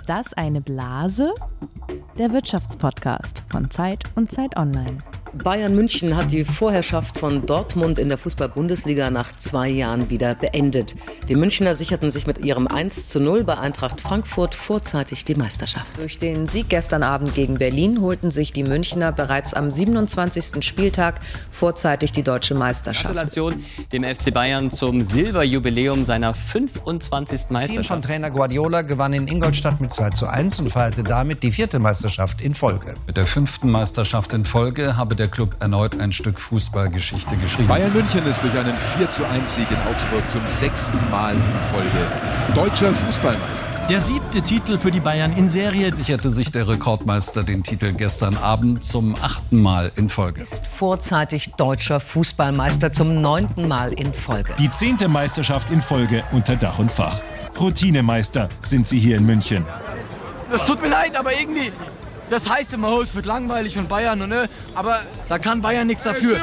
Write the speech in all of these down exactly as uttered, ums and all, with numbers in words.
Ist das eine Blase? Der Wirtschaftspodcast von Zeit und Zeit Online. Bayern München hat die Vorherrschaft von Dortmund in der Fußball-Bundesliga nach zwei Jahren wieder beendet. Die Münchner sicherten sich mit ihrem eins zu null bei Eintracht Frankfurt vorzeitig die Meisterschaft. Durch den Sieg gestern Abend gegen Berlin holten sich die Münchner bereits am siebenundzwanzigsten Spieltag vorzeitig die deutsche Meisterschaft. Gratulation dem F C Bayern zum Silberjubiläum seiner fünfundzwanzigsten Meisterschaft. Das Team von Trainer Guardiola gewann in Ingolstadt mit zwei zu eins und feierte damit die vierte Meisterschaft in Folge. Mit der fünften Meisterschaft in Folge habe der Club erneut ein Stück Fußballgeschichte geschrieben. Bayern München ist durch einen vier zu eins Sieg in Augsburg zum sechsten Mal in Folge deutscher Fußballmeister. Der siebte Titel für die Bayern in Serie. Sicherte sich der Rekordmeister den Titel gestern Abend zum achten Mal in Folge. Ist vorzeitig deutscher Fußballmeister zum neunten Mal in Folge. Die zehnte Meisterschaft in Folge unter Dach und Fach. Routinemeister sind sie hier in München. Das tut mir leid, aber irgendwie... Das heißt immer, oh, es wird langweilig und Bayern, und, ne? Aber da kann Bayern nichts dafür.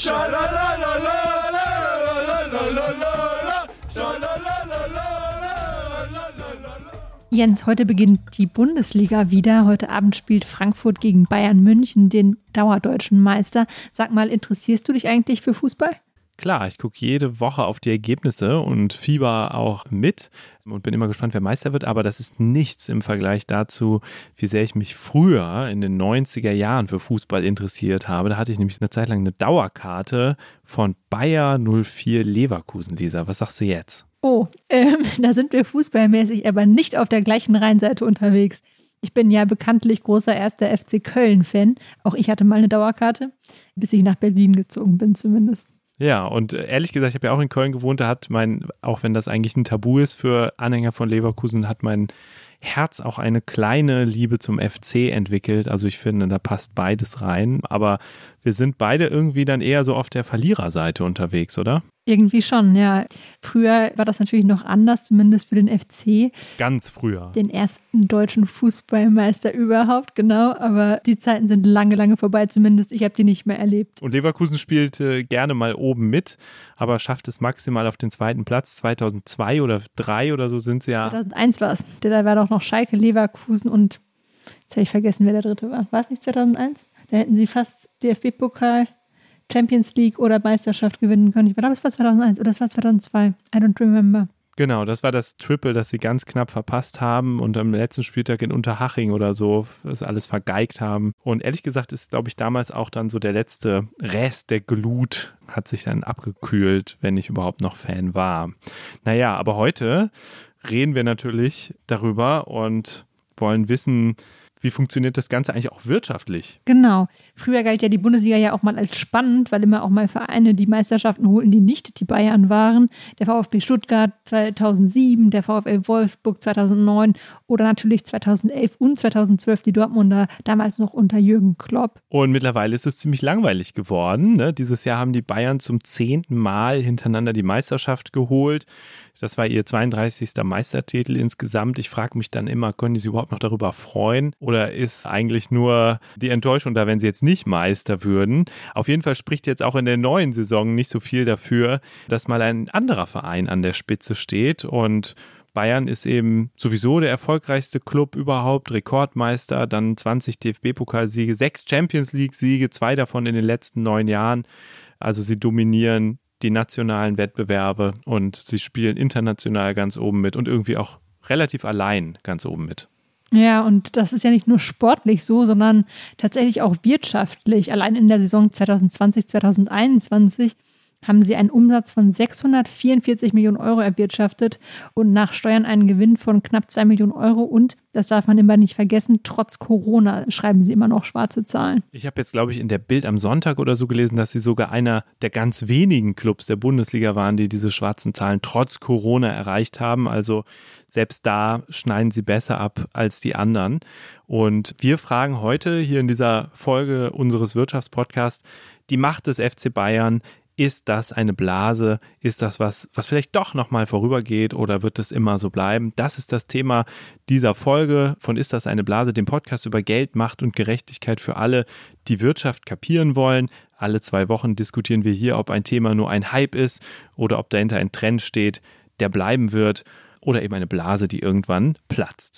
Jens, heute beginnt die Bundesliga wieder. Heute Abend spielt Frankfurt gegen Bayern München, den dauerdeutschen Meister. Sag mal, interessierst du dich eigentlich für Fußball? Klar, ich gucke jede Woche auf die Ergebnisse und fieber auch mit und bin immer gespannt, wer Meister wird, aber das ist nichts im Vergleich dazu, wie sehr ich mich früher in den neunziger Jahren für Fußball interessiert habe. Da hatte ich nämlich eine Zeit lang eine Dauerkarte von Bayer null vier Leverkusen, Lisa. Was sagst du jetzt? Oh, ähm, da sind wir fußballmäßig aber nicht auf der gleichen Rheinseite unterwegs. Ich bin ja bekanntlich großer erster F C Köln-Fan. Auch ich hatte mal eine Dauerkarte, bis ich nach Berlin gezogen bin zumindest. Ja, und ehrlich gesagt, ich habe ja auch in Köln gewohnt, da hat mein, auch wenn das eigentlich ein Tabu ist für Anhänger von Leverkusen, hat mein Herz auch eine kleine Liebe zum F C entwickelt. Also ich finde, da passt beides rein. Aber wir sind beide irgendwie dann eher so auf der Verliererseite unterwegs, oder? Irgendwie schon, ja. Früher war das natürlich noch anders, zumindest für den F C. Ganz früher. Den ersten deutschen Fußballmeister überhaupt, genau. Aber die Zeiten sind lange, lange vorbei, zumindest ich habe die nicht mehr erlebt. Und Leverkusen spielte gerne mal oben mit, aber schafft es maximal auf den zweiten Platz. zweitausendzwei oder drei oder so sind sie ja. zweitausendeins war es. Da war doch noch Schalke, Leverkusen und jetzt habe ich vergessen, wer der dritte war. War es nicht zweitausendeins? Da hätten sie fast D F B-Pokal, Champions League oder Meisterschaft gewinnen können. Ich glaube, es war zweitausendeins oder es war zweitausendzwei. I don't remember. Genau, das war das Triple, das sie ganz knapp verpasst haben und am letzten Spieltag in Unterhaching oder so das alles vergeigt haben. Und ehrlich gesagt ist, glaube ich, damals auch dann so der letzte Rest der Glut hat sich dann abgekühlt, wenn ich überhaupt noch Fan war. Naja, aber heute reden wir natürlich darüber und wollen wissen, wie funktioniert das Ganze eigentlich auch wirtschaftlich? Genau. Früher galt ja die Bundesliga ja auch mal als spannend, weil immer auch mal Vereine die Meisterschaften holten, die nicht die Bayern waren. Der VfB Stuttgart zweitausendsieben, der VfL Wolfsburg zweitausendneun oder natürlich zweitausendelf und zweitausendzwölf die Dortmunder, damals noch unter Jürgen Klopp. Und mittlerweile ist es ziemlich langweilig geworden, ne? Dieses Jahr haben die Bayern zum zehnten Mal hintereinander die Meisterschaft geholt. Das war ihr zweiunddreißigster Meistertitel insgesamt. Ich frage mich dann immer, können die sich überhaupt noch darüber freuen? Oder ist eigentlich nur die Enttäuschung da, wenn sie jetzt nicht Meister würden? Auf jeden Fall spricht jetzt auch in der neuen Saison nicht so viel dafür, dass mal ein anderer Verein an der Spitze steht. Und Bayern ist eben sowieso der erfolgreichste Club überhaupt, Rekordmeister, dann zwanzig D F B-Pokalsiege, sechs Champions League-Siege, zwei davon in den letzten neun Jahren. Also sie dominieren die nationalen Wettbewerbe und sie spielen international ganz oben mit und irgendwie auch relativ allein ganz oben mit. Ja, und das ist ja nicht nur sportlich so, sondern tatsächlich auch wirtschaftlich. Allein in der Saison zweitausendzwanzig, zweitausendeinundzwanzig haben sie einen Umsatz von sechshundertvierundvierzig Millionen Euro erwirtschaftet und nach Steuern einen Gewinn von knapp zwei Millionen Euro. Und, das darf man immer nicht vergessen, trotz Corona schreiben sie immer noch schwarze Zahlen. Ich habe jetzt, glaube ich, in der Bild am Sonntag oder so gelesen, dass sie sogar einer der ganz wenigen Clubs der Bundesliga waren, die diese schwarzen Zahlen trotz Corona erreicht haben. Also selbst da schneiden sie besser ab als die anderen. Und wir fragen heute hier in dieser Folge unseres Wirtschaftspodcasts die Macht des F C Bayern. Ist das eine Blase? Ist das was, was vielleicht doch nochmal vorübergeht oder wird es immer so bleiben? Das ist das Thema dieser Folge von Ist das eine Blase? Dem Podcast über Geld, Macht und Gerechtigkeit für alle, die Wirtschaft kapieren wollen. Alle zwei Wochen diskutieren wir hier, ob ein Thema nur ein Hype ist oder ob dahinter ein Trend steht, der bleiben wird oder eben eine Blase, die irgendwann platzt.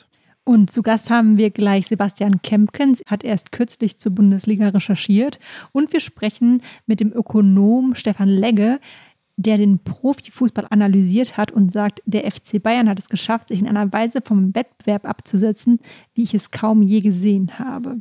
Und zu Gast haben wir gleich Sebastian Kempkens, hat erst kürzlich zur Bundesliga recherchiert. Und wir sprechen mit dem Ökonom Stefan Legge, der den Profifußball analysiert hat und sagt, der F C Bayern hat es geschafft, sich in einer Weise vom Wettbewerb abzusetzen, wie ich es kaum je gesehen habe.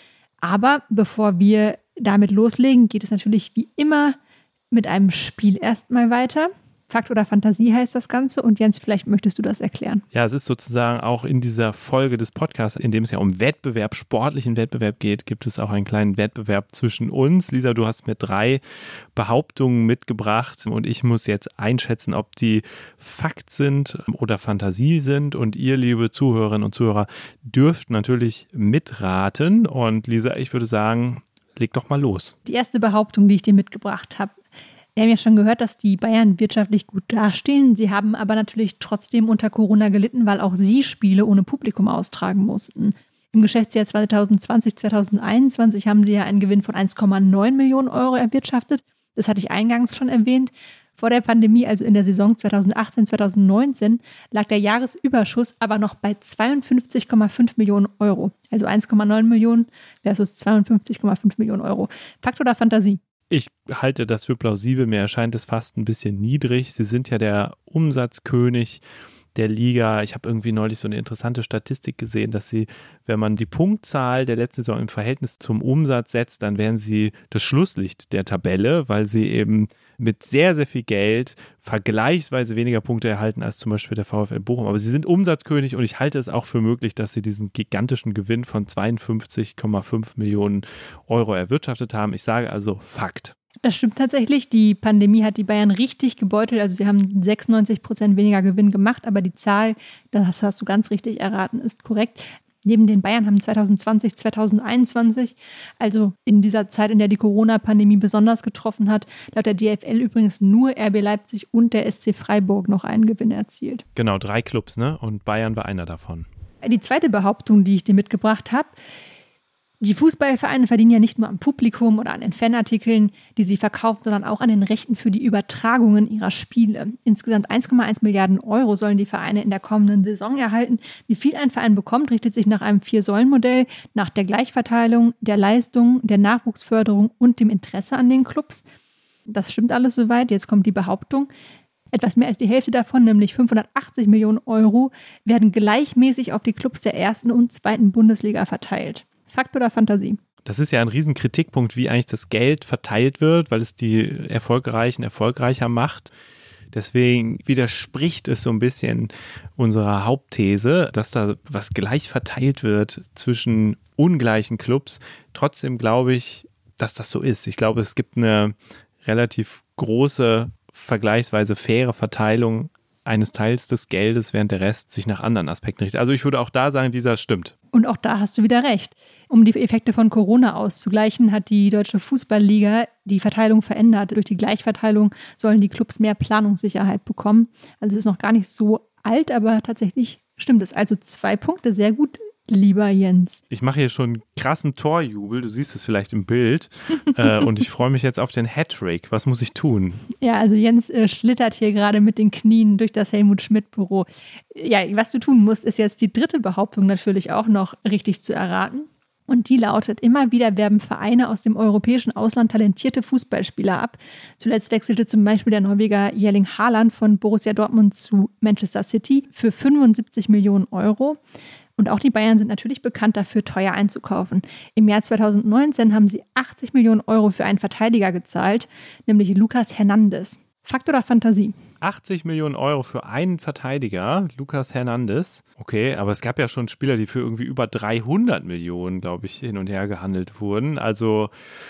Aber bevor wir damit loslegen, geht es natürlich wie immer mit einem Spiel erstmal weiter. Fakt oder Fantasie heißt das Ganze. Und Jens, vielleicht möchtest du das erklären. Ja, es ist sozusagen auch in dieser Folge des Podcasts, in dem es ja um Wettbewerb, sportlichen Wettbewerb geht, gibt es auch einen kleinen Wettbewerb zwischen uns. Lisa, du hast mir drei Behauptungen mitgebracht und ich muss jetzt einschätzen, ob die Fakt sind oder Fantasie sind. Und ihr, liebe Zuhörerinnen und Zuhörer, dürft natürlich mitraten. Und Lisa, ich würde sagen, leg doch mal los. Die erste Behauptung, die ich dir mitgebracht habe. Wir haben ja schon gehört, dass die Bayern wirtschaftlich gut dastehen. Sie haben aber natürlich trotzdem unter Corona gelitten, weil auch sie Spiele ohne Publikum austragen mussten. Im Geschäftsjahr zwanzig zwanzig zwanzig einundzwanzig haben sie ja einen Gewinn von eins Komma neun Millionen Euro erwirtschaftet. Das hatte ich eingangs schon erwähnt. Vor der Pandemie, also in der Saison zwanzig achtzehn zwanzig neunzehn, lag der Jahresüberschuss aber noch bei zweiundfünfzig Komma fünf Millionen Euro. Also eins Komma neun Millionen versus zweiundfünfzig Komma fünf Millionen Euro. Fakt oder Fantasie? Ich halte das für plausibel, mir erscheint es fast ein bisschen niedrig. Sie sind ja der Umsatzkönig der Liga. Ich habe irgendwie neulich so eine interessante Statistik gesehen, dass sie, wenn man die Punktzahl der letzten Saison im Verhältnis zum Umsatz setzt, dann wären sie das Schlusslicht der Tabelle, weil sie eben mit sehr, sehr viel Geld vergleichsweise weniger Punkte erhalten als zum Beispiel der VfL Bochum. Aber sie sind Umsatzkönig und ich halte es auch für möglich, dass sie diesen gigantischen Gewinn von zweiundfünfzig Komma fünf Millionen Euro erwirtschaftet haben. Ich sage also Fakt. Das stimmt tatsächlich. Die Pandemie hat die Bayern richtig gebeutelt. Also sie haben sechsundneunzig Prozent weniger Gewinn gemacht, aber die Zahl, das hast du ganz richtig erraten, ist korrekt. Neben den Bayern haben zwanzig zwanzig zwanzig einundzwanzig, also in dieser Zeit, in der die Corona-Pandemie besonders getroffen hat, laut der D F L übrigens nur R B Leipzig und der S C Freiburg noch einen Gewinn erzielt. Genau, drei Clubs, ne? Und Bayern war einer davon. Die zweite Behauptung, die ich dir mitgebracht habe: Die Fußballvereine verdienen ja nicht nur am Publikum oder an den Fanartikeln, die sie verkaufen, sondern auch an den Rechten für die Übertragungen ihrer Spiele. Insgesamt eins Komma eins Milliarden Euro sollen die Vereine in der kommenden Saison erhalten. Wie viel ein Verein bekommt, richtet sich nach einem Vier-Säulen-Modell, nach der Gleichverteilung, der Leistung, der Nachwuchsförderung und dem Interesse an den Clubs. Das stimmt alles soweit. Jetzt kommt die Behauptung: Etwas mehr als die Hälfte davon, nämlich fünfhundertachtzig Millionen Euro, werden gleichmäßig auf die Clubs der ersten und zweiten Bundesliga verteilt. Fakt oder Fantasie? Das ist ja ein riesen Kritikpunkt, wie eigentlich das Geld verteilt wird, weil es die Erfolgreichen erfolgreicher macht. Deswegen widerspricht es so ein bisschen unserer Hauptthese, dass da was gleich verteilt wird zwischen ungleichen Clubs. Trotzdem glaube ich, dass das so ist. Ich glaube, es gibt eine relativ große, vergleichsweise faire Verteilung eines Teils des Geldes, während der Rest sich nach anderen Aspekten richtet. Also ich würde auch da sagen, dieser stimmt. Und auch da hast du wieder recht. Um die Effekte von Corona auszugleichen, hat die Deutsche Fußballliga die Verteilung verändert. Durch die Gleichverteilung sollen die Clubs mehr Planungssicherheit bekommen. Also es ist noch gar nicht so alt, aber tatsächlich stimmt es. Also zwei Punkte, sehr gut, lieber Jens. Ich mache hier schon einen krassen Torjubel, du siehst es vielleicht im Bild. äh, und ich freue mich jetzt auf den Hattrick. Was muss ich tun? Ja, also Jens äh, schlittert hier gerade mit den Knien durch das Helmut-Schmidt-Büro. Ja, was du tun musst, ist jetzt die dritte Behauptung natürlich auch noch richtig zu erraten. Und die lautet: Immer wieder werben Vereine aus dem europäischen Ausland talentierte Fußballspieler ab. Zuletzt wechselte zum Beispiel der Norweger Erling Haaland von Borussia Dortmund zu Manchester City für fünfundsiebzig Millionen Euro. Und auch die Bayern sind natürlich bekannt dafür, teuer einzukaufen. Im Jahr zwanzig neunzehn haben sie achtzig Millionen Euro für einen Verteidiger gezahlt, nämlich Lucas Hernandez. Fakt oder Fantasie? achtzig Millionen Euro für einen Verteidiger, Lucas Hernandez. Okay, aber es gab ja schon Spieler, die für irgendwie über dreihundert Millionen, glaube ich, hin und her gehandelt wurden. Also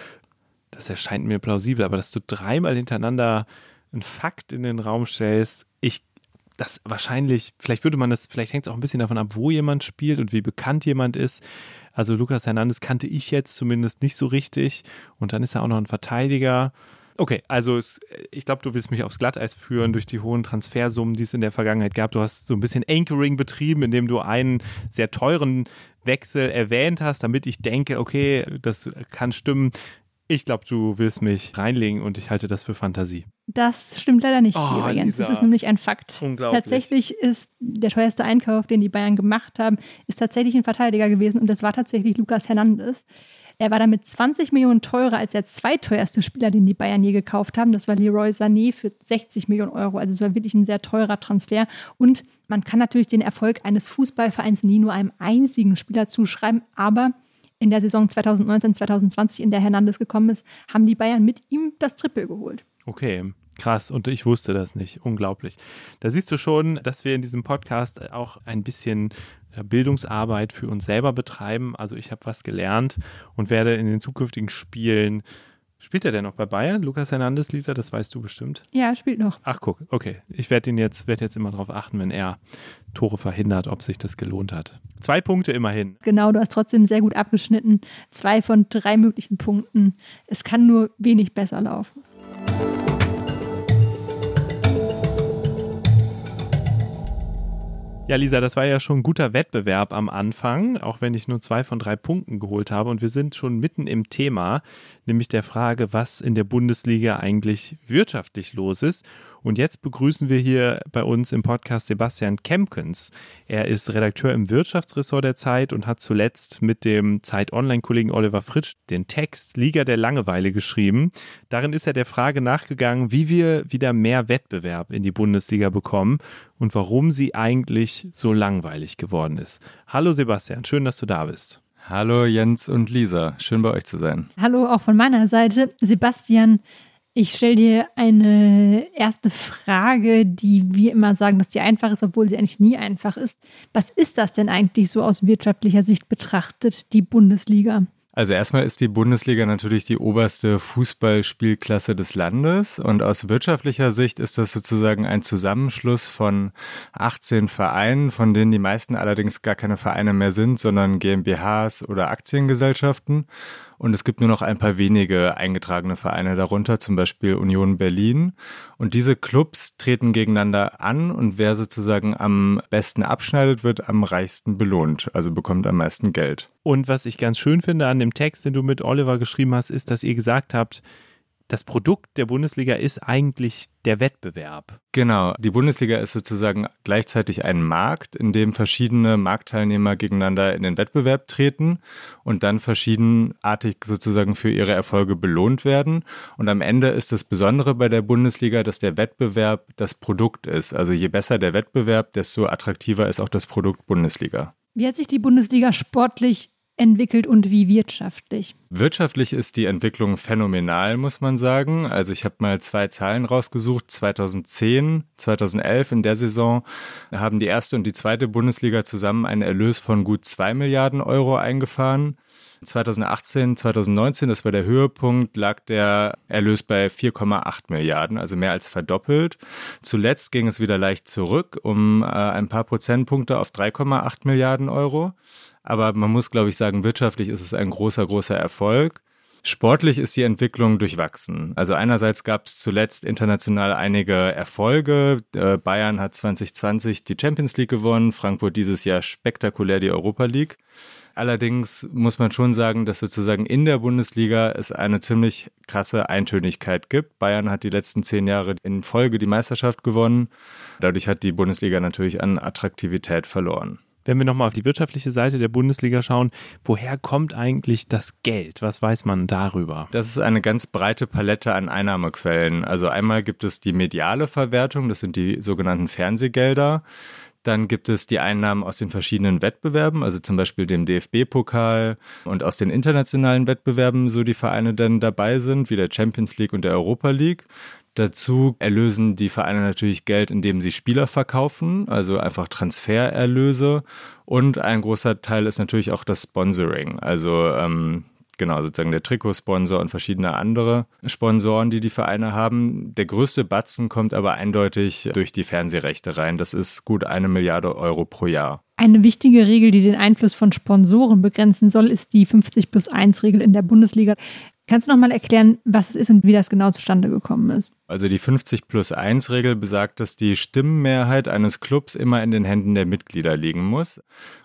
das erscheint mir plausibel, aber dass du dreimal hintereinander einen Fakt in den Raum stellst, ich das wahrscheinlich, vielleicht würde man das, vielleicht hängt es auch ein bisschen davon ab, wo jemand spielt und wie bekannt jemand ist. Also Lucas Hernandez kannte ich jetzt zumindest nicht so richtig und dann ist er auch noch ein Verteidiger. Okay, also es, ich glaube, du willst mich aufs Glatteis führen durch die hohen Transfersummen, die es in der Vergangenheit gab. Du hast so ein bisschen Anchoring betrieben, indem du einen sehr teuren Wechsel erwähnt hast, damit ich denke, okay, das kann stimmen. Ich glaube, du willst mich reinlegen und ich halte das für Fantasie. Das stimmt leider nicht, Oh, lieber Jens. Lisa. Das ist nämlich ein Fakt. Unglaublich. Tatsächlich ist der teuerste Einkauf, den die Bayern gemacht haben, ist tatsächlich ein Verteidiger gewesen und das war tatsächlich Lucas Hernandez. Er war damit zwanzig Millionen teurer als der zweiteuerste Spieler, den die Bayern je gekauft haben. Das war Leroy Sané für sechzig Millionen Euro. Also es war wirklich ein sehr teurer Transfer. Und man kann natürlich den Erfolg eines Fußballvereins nie nur einem einzigen Spieler zuschreiben, aber in der Saison zweitausendneunzehn zweitausendzwanzig, in der Hernandez gekommen ist, haben die Bayern mit ihm das Triple geholt. Okay, krass. Und ich wusste das nicht. Unglaublich. Da siehst du schon, dass wir in diesem Podcast auch ein bisschen Bildungsarbeit für uns selber betreiben. Also ich habe was gelernt und werde in den zukünftigen Spielen... Spielt er denn noch bei Bayern? Lucas Hernandez, Lisa, das weißt du bestimmt. Ja, er spielt noch. Ach, guck, okay. Ich werde ihn jetzt, werd jetzt immer darauf achten, wenn er Tore verhindert, ob sich das gelohnt hat. Zwei Punkte immerhin. Genau, du hast trotzdem sehr gut abgeschnitten. Zwei von drei möglichen Punkten. Es kann nur wenig besser laufen. Ja, Lisa, das war ja schon ein guter Wettbewerb am Anfang, auch wenn ich nur zwei von drei Punkten geholt habe. Und wir sind schon mitten im Thema, nämlich der Frage, was in der Bundesliga eigentlich wirtschaftlich los ist. Und jetzt begrüßen wir hier bei uns im Podcast Sebastian Kempkens. Er ist Redakteur im Wirtschaftsressort der Zeit und hat zuletzt mit dem Zeit-Online-Kollegen Oliver Fritsch den Text Liga der Langeweile geschrieben. Darin ist er der Frage nachgegangen, wie wir wieder mehr Wettbewerb in die Bundesliga bekommen und warum sie eigentlich so langweilig geworden ist. Hallo Sebastian, schön, dass du da bist. Hallo Jens und Lisa, schön bei euch zu sein. Hallo auch von meiner Seite. Sebastian, ich stelle dir eine erste Frage, die wir immer sagen, dass die einfach ist, obwohl sie eigentlich nie einfach ist. Was ist das denn eigentlich so aus wirtschaftlicher Sicht betrachtet, die Bundesliga? Also erstmal ist die Bundesliga natürlich die oberste Fußballspielklasse des Landes und aus wirtschaftlicher Sicht ist das sozusagen ein Zusammenschluss von achtzehn Vereinen, von denen die meisten allerdings gar keine Vereine mehr sind, sondern GmbHs oder Aktiengesellschaften. Und es gibt nur noch ein paar wenige eingetragene Vereine darunter, zum Beispiel Union Berlin. Und diese Clubs treten gegeneinander an und wer sozusagen am besten abschneidet, wird am reichsten belohnt, also bekommt am meisten Geld. Und was ich ganz schön finde an dem Text, den du mit Oliver geschrieben hast, ist, dass ihr gesagt habt, das Produkt der Bundesliga ist eigentlich der Wettbewerb. Genau, die Bundesliga ist sozusagen gleichzeitig ein Markt, in dem verschiedene Marktteilnehmer gegeneinander in den Wettbewerb treten und dann verschiedenartig sozusagen für ihre Erfolge belohnt werden. Und am Ende ist das Besondere bei der Bundesliga, dass der Wettbewerb das Produkt ist. Also je besser der Wettbewerb, desto attraktiver ist auch das Produkt Bundesliga. Wie hat sich die Bundesliga sportlich entwickelt und wie wirtschaftlich? Wirtschaftlich ist die Entwicklung phänomenal, muss man sagen. Also ich habe mal zwei Zahlen rausgesucht. zweitausendzehn, zweitausendelf in der Saison haben die erste und die zweite Bundesliga zusammen einen Erlös von gut zwei Milliarden Euro eingefahren. zweitausendachtzehn, zweitausendneunzehn, das war der Höhepunkt, lag der Erlös bei vier Komma acht Milliarden, also mehr als verdoppelt. Zuletzt ging es wieder leicht zurück um äh, ein paar Prozentpunkte auf drei Komma acht Milliarden Euro. Aber man muss, glaube ich, sagen, wirtschaftlich ist es ein großer, großer Erfolg. Sportlich ist die Entwicklung durchwachsen. Also einerseits gab es zuletzt international einige Erfolge. Äh, Bayern hat zwanzig zwanzig die Champions League gewonnen, Frankfurt dieses Jahr spektakulär die Europa League. Allerdings muss man schon sagen, dass sozusagen in der Bundesliga es eine ziemlich krasse Eintönigkeit gibt. Bayern hat die letzten zehn Jahre in Folge die Meisterschaft gewonnen. Dadurch hat die Bundesliga natürlich an Attraktivität verloren. Wenn wir nochmal auf die wirtschaftliche Seite der Bundesliga schauen, woher kommt eigentlich das Geld? Was weiß man darüber? Das ist eine ganz breite Palette an Einnahmequellen. Also einmal gibt es die mediale Verwertung, das sind die sogenannten Fernsehgelder. Dann gibt es die Einnahmen aus den verschiedenen Wettbewerben, also zum Beispiel dem D F B-Pokal und aus den internationalen Wettbewerben, so die Vereine dann dabei sind, wie der Champions League und der Europa League. Dazu erlösen die Vereine natürlich Geld, indem sie Spieler verkaufen, also einfach Transfererlöse. Und ein großer Teil ist natürlich auch das Sponsoring, also ähm, genau, sozusagen der Trikotsponsor und verschiedene andere Sponsoren, die die Vereine haben. Der größte Batzen kommt aber eindeutig durch die Fernsehrechte rein. Das ist gut eine Milliarde Euro pro Jahr. Eine wichtige Regel, die den Einfluss von Sponsoren begrenzen soll, ist die fünfzig plus eins Regel in der Bundesliga. Kannst du noch mal erklären, was es ist und wie das genau zustande gekommen ist? Also die fünfzig plus eins Regel besagt, dass die Stimmenmehrheit eines Clubs immer in den Händen der Mitglieder liegen muss.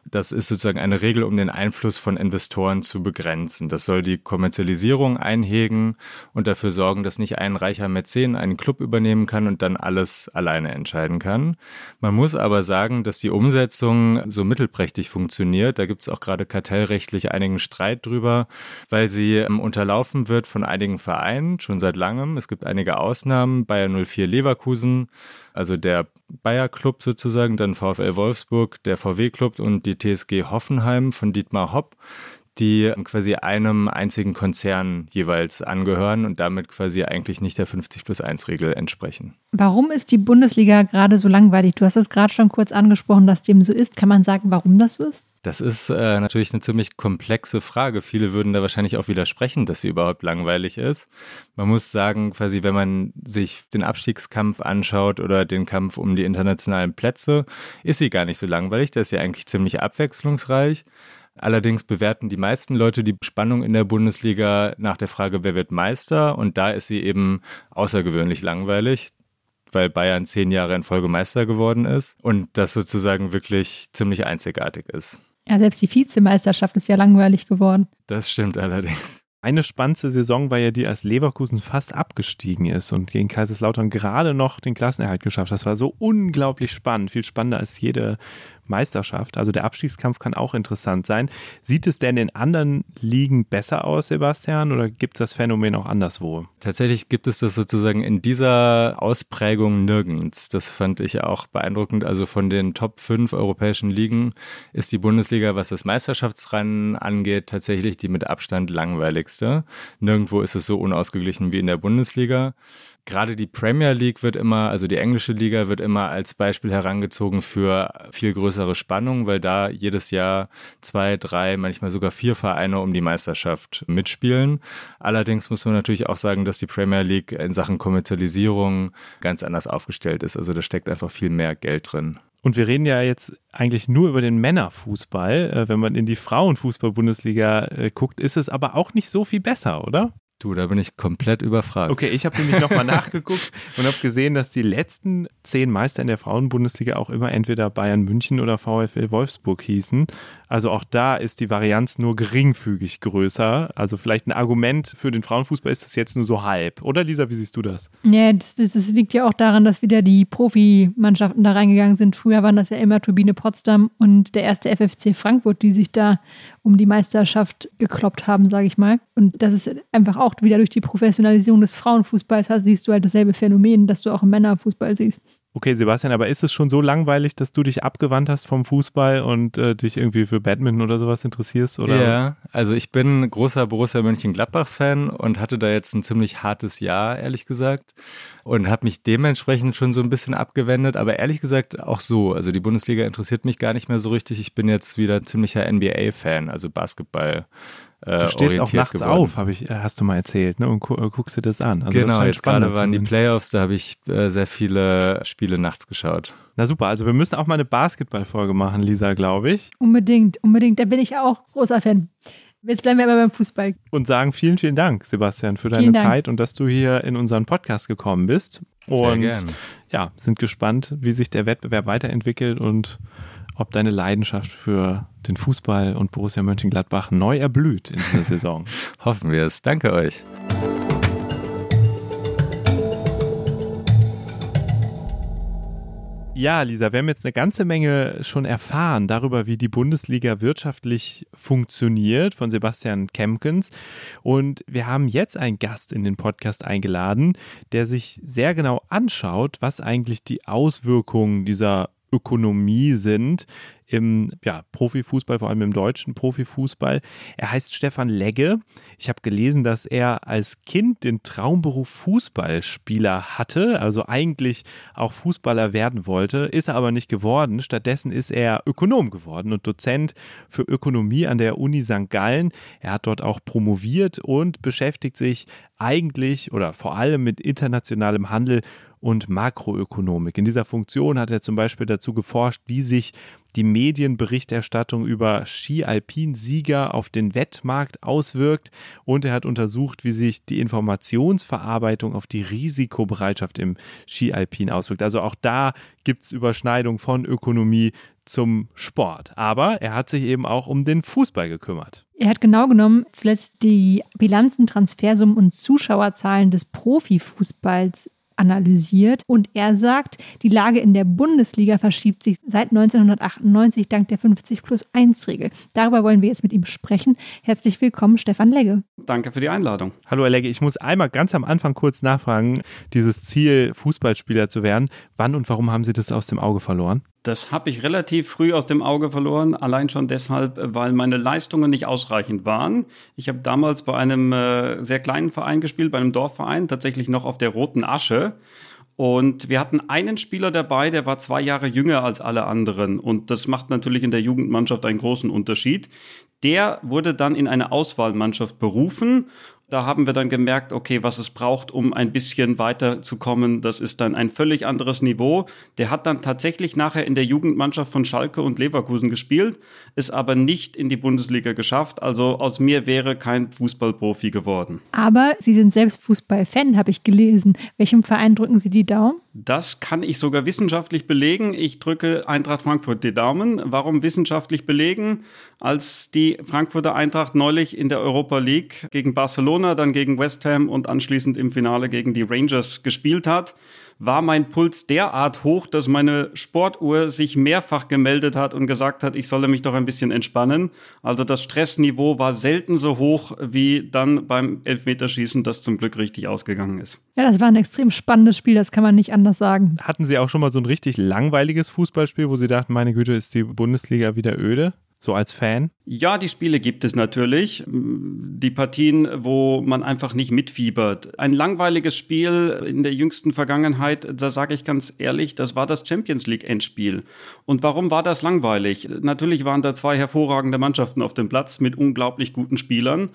Das ist sozusagen eine Regel, um den Einfluss von Investoren zu begrenzen. Das soll die Kommerzialisierung einhegen und dafür sorgen, dass nicht ein reicher Mäzen einen Club übernehmen kann und dann alles alleine entscheiden kann. Man muss aber sagen, dass die Umsetzung so mittelprächtig funktioniert. Da gibt es auch gerade kartellrechtlich einigen Streit drüber, weil sie ähm, unterlaufen wird von einigen Vereinen, schon seit langem. Es gibt einige Ausnahmen, Bayer null vier Leverkusen, also der Bayer-Club sozusagen, dann VfL Wolfsburg, der V W-Club und die T S G Hoffenheim von Dietmar Hopp, die quasi einem einzigen Konzern jeweils angehören und damit quasi eigentlich nicht der fünfzig plus eins Regel entsprechen. Warum ist die Bundesliga gerade so langweilig? Du hast es gerade schon kurz angesprochen, dass dem so ist. Kann man sagen, warum das so ist? Das ist äh, natürlich eine ziemlich komplexe Frage. Viele würden da wahrscheinlich auch widersprechen, dass sie überhaupt langweilig ist. Man muss sagen, quasi, wenn man sich den Abstiegskampf anschaut oder den Kampf um die internationalen Plätze, ist sie gar nicht so langweilig. Da ist sie eigentlich ziemlich abwechslungsreich. Allerdings bewerten die meisten Leute die Spannung in der Bundesliga nach der Frage, wer wird Meister? Und da ist sie eben außergewöhnlich langweilig, weil Bayern zehn Jahre in Folge Meister geworden ist und das sozusagen wirklich ziemlich einzigartig ist. Ja, selbst die Vizemeisterschaft ist ja langweilig geworden. Das stimmt allerdings. Eine spannende Saison war ja die, als Leverkusen fast abgestiegen ist und gegen Kaiserslautern gerade noch den Klassenerhalt geschafft. Das war so unglaublich spannend, viel spannender als jede Meisterschaft. Also der Abstiegskampf kann auch interessant sein. Sieht es denn in anderen Ligen besser aus, Sebastian, oder gibt es das Phänomen auch anderswo? Tatsächlich gibt es das sozusagen in dieser Ausprägung nirgends. Das fand ich auch beeindruckend. Also von den Top fünf europäischen Ligen ist die Bundesliga, was das Meisterschaftsrennen angeht, tatsächlich die mit Abstand langweiligste. Nirgendwo ist es so unausgeglichen wie in der Bundesliga. Gerade die Premier League wird immer, also die englische Liga wird immer als Beispiel herangezogen für viel größere Spannung, weil da jedes Jahr zwei, drei, manchmal sogar vier Vereine um die Meisterschaft mitspielen. Allerdings muss man natürlich auch sagen, dass die Premier League in Sachen Kommerzialisierung ganz anders aufgestellt ist. Also da steckt einfach viel mehr Geld drin. Und wir reden ja jetzt eigentlich nur über den Männerfußball. Wenn man in die Frauenfußball-Bundesliga guckt, ist es aber auch nicht so viel besser, oder? Du, da bin ich komplett überfragt. Okay, ich habe nämlich nochmal nachgeguckt und habe gesehen, dass die letzten zehn Meister in der Frauenbundesliga auch immer entweder Bayern München oder VfL Wolfsburg hießen. Also auch da ist die Varianz nur geringfügig größer. Also vielleicht ein Argument für den Frauenfußball ist das jetzt nur so halb. Oder Lisa, wie siehst du das? Ja, das, das, das liegt ja auch daran, dass wieder die Profimannschaften da reingegangen sind. Früher waren das ja immer Turbine Potsdam und der erste F F C Frankfurt, die sich da um die Meisterschaft gekloppt haben, sage ich mal. Und das ist einfach auch wieder durch die Professionalisierung des Frauenfußballs, hast, siehst du halt dasselbe Phänomen, das du auch im Männerfußball siehst. Okay, Sebastian, aber ist es schon so langweilig, dass du dich abgewandt hast vom Fußball und äh, dich irgendwie für Badminton oder sowas interessierst? Oder? Ja, also ich bin großer Borussia Mönchengladbach-Fan und hatte da jetzt ein ziemlich hartes Jahr, ehrlich gesagt. Und habe mich dementsprechend schon so ein bisschen abgewendet, aber ehrlich gesagt auch so. Also die Bundesliga interessiert mich gar nicht mehr so richtig. Ich bin jetzt wieder ziemlicher N B A-Fan, also Basketball. Du stehst auch nachts geworden. auf, habe ich, hast du mal erzählt, ne? Und gu- guckst dir das an. Also genau, das jetzt gerade waren die Playoffs, da habe ich äh, sehr viele Spiele nachts geschaut. Na super, also wir müssen auch mal eine Basketballfolge machen, Lisa, glaube ich. Unbedingt, unbedingt, da bin ich auch großer Fan. Jetzt bleiben wir aber beim Fußball. Und sagen vielen, vielen Dank, Sebastian, für deine vielen Dank. Zeit und dass du hier in unseren Podcast gekommen bist. Sehr und gern. Ja, sind gespannt, wie sich der Wettbewerb weiterentwickelt und ob deine Leidenschaft für den Fußball und Borussia Mönchengladbach neu erblüht in dieser Saison. Hoffen wir es. Danke euch. Ja, Lisa, wir haben jetzt eine ganze Menge schon erfahren darüber, wie die Bundesliga wirtschaftlich funktioniert von Sebastian Kempkens. Und wir haben jetzt einen Gast in den Podcast eingeladen, der sich sehr genau anschaut, was eigentlich die Auswirkungen dieser Ökonomie sind im ja, Profifußball, vor allem im deutschen Profifußball. Er heißt Stefan Legge. Ich habe gelesen, dass er als Kind den Traumberuf Fußballspieler hatte, also eigentlich auch Fußballer werden wollte, ist er aber nicht geworden. Stattdessen ist er Ökonom geworden und Dozent für Ökonomie an der Uni Sankt Gallen. Er hat dort auch promoviert und beschäftigt sich eigentlich oder vor allem mit internationalem Handel und Makroökonomik. In dieser Funktion hat er zum Beispiel dazu geforscht, wie sich die Medienberichterstattung über Ski-Alpin-Sieger auf den Wettmarkt auswirkt, und er hat untersucht, wie sich die Informationsverarbeitung auf die Risikobereitschaft im Ski-Alpin auswirkt. Also auch da gibt es Überschneidung von Ökonomie zum Sport. Aber er hat sich eben auch um den Fußball gekümmert. Er hat genau genommen zuletzt die Bilanzen, Transfersummen und Zuschauerzahlen des Profifußballs analysiert und er sagt, die Lage in der Bundesliga verschiebt sich seit neunzehnhundertachtundneunzig dank der fünfzig plus eins Regel. Darüber wollen wir jetzt mit ihm sprechen. Herzlich willkommen, Stefan Legge. Danke für die Einladung. Hallo Herr Legge, ich muss einmal ganz am Anfang kurz nachfragen, dieses Ziel, Fußballspieler zu werden, wann und warum haben Sie das aus dem Auge verloren? Das habe ich relativ früh aus dem Auge verloren, allein schon deshalb, weil meine Leistungen nicht ausreichend waren. Ich habe damals bei einem äh, sehr kleinen Verein gespielt, bei einem Dorfverein, tatsächlich noch auf der Roten Asche. Und wir hatten einen Spieler dabei, der war zwei Jahre jünger als alle anderen. Und das macht natürlich in der Jugendmannschaft einen großen Unterschied. Der wurde dann in eine Auswahlmannschaft berufen. Da haben wir dann gemerkt, okay, was es braucht, um ein bisschen weiterzukommen, das ist dann ein völlig anderes Niveau. Der hat dann tatsächlich nachher in der Jugendmannschaft von Schalke und Leverkusen gespielt, ist aber nicht in die Bundesliga geschafft. Also aus mir wäre kein Fußballprofi geworden. Aber Sie sind selbst Fußballfan, habe ich gelesen. Welchem Verein drücken Sie die Daumen? Das kann ich sogar wissenschaftlich belegen. Ich drücke Eintracht Frankfurt die Daumen. Warum wissenschaftlich belegen? Als die Frankfurter Eintracht neulich in der Europa League gegen Barcelona, dann gegen West Ham und anschließend im Finale gegen die Rangers gespielt hat, war mein Puls derart hoch, dass meine Sportuhr sich mehrfach gemeldet hat und gesagt hat, ich solle mich doch ein bisschen entspannen. Also das Stressniveau war selten so hoch wie dann beim Elfmeterschießen, das zum Glück richtig ausgegangen ist. Ja, das war ein extrem spannendes Spiel, das kann man nicht anders sagen. Hatten Sie auch schon mal so ein richtig langweiliges Fußballspiel, wo Sie dachten, meine Güte, ist die Bundesliga wieder öde? So als Fan? Ja, die Spiele gibt es natürlich. Die Partien, wo man einfach nicht mitfiebert. Ein langweiliges Spiel in der jüngsten Vergangenheit, da sage ich ganz ehrlich, das war das Champions League Endspiel. Und warum war das langweilig? Natürlich waren da zwei hervorragende Mannschaften auf dem Platz mit unglaublich guten Spielern.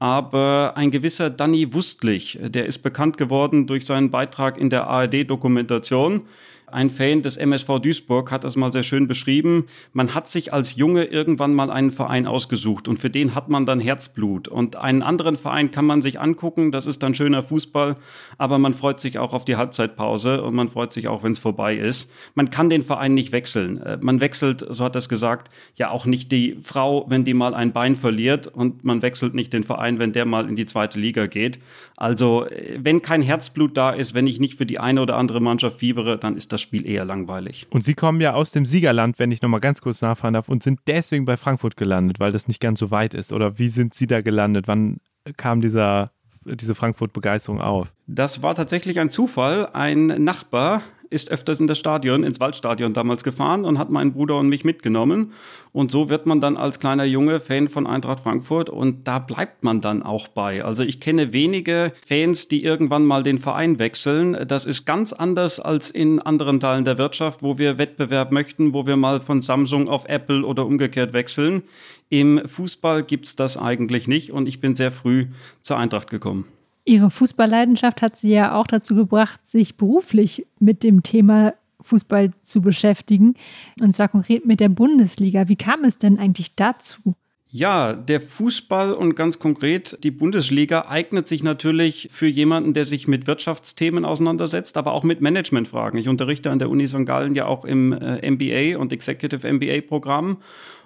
Aber ein gewisser Danny Wustlich, der ist bekannt geworden durch seinen Beitrag in der A R D-Dokumentation. Ein Fan des M S V Duisburg hat das mal sehr schön beschrieben. Man hat sich als Junge irgendwann mal einen Verein ausgesucht und für den hat man dann Herzblut. Und einen anderen Verein kann man sich angucken, das ist dann schöner Fußball, aber man freut sich auch auf die Halbzeitpause und man freut sich auch, wenn es vorbei ist. Man kann den Verein nicht wechseln. Man wechselt, so hat er es gesagt, ja auch nicht die Frau, wenn die mal ein Bein verliert und man wechselt nicht den Verein, wenn der mal in die zweite Liga geht. Also wenn kein Herzblut da ist, wenn ich nicht für die eine oder andere Mannschaft fiebere, dann ist das das Spiel eher langweilig. Und Sie kommen ja aus dem Siegerland, wenn ich nochmal ganz kurz nachfragen darf, und sind deswegen bei Frankfurt gelandet, weil das nicht ganz so weit ist. Oder wie sind Sie da gelandet? Wann kam dieser, diese Frankfurt-Begeisterung auf? Das war tatsächlich ein Zufall. Ein Nachbar ist öfters in das Stadion, ins Waldstadion damals gefahren und hat meinen Bruder und mich mitgenommen. Und so wird man dann als kleiner Junge Fan von Eintracht Frankfurt und da bleibt man dann auch bei. Also ich kenne wenige Fans, die irgendwann mal den Verein wechseln. Das ist ganz anders als in anderen Teilen der Wirtschaft, wo wir Wettbewerb möchten, wo wir mal von Samsung auf Apple oder umgekehrt wechseln. Im Fußball gibt's das eigentlich nicht und ich bin sehr früh zur Eintracht gekommen. Ihre Fußballleidenschaft hat Sie ja auch dazu gebracht, sich beruflich mit dem Thema Fußball zu beschäftigen. Und zwar konkret mit der Bundesliga. Wie kam es denn eigentlich dazu? Ja, der Fußball und ganz konkret die Bundesliga eignet sich natürlich für jemanden, der sich mit Wirtschaftsthemen auseinandersetzt, aber auch mit Managementfragen. Ich unterrichte an der Uni Sankt Gallen ja auch im M B A und Executive M B A-Programm.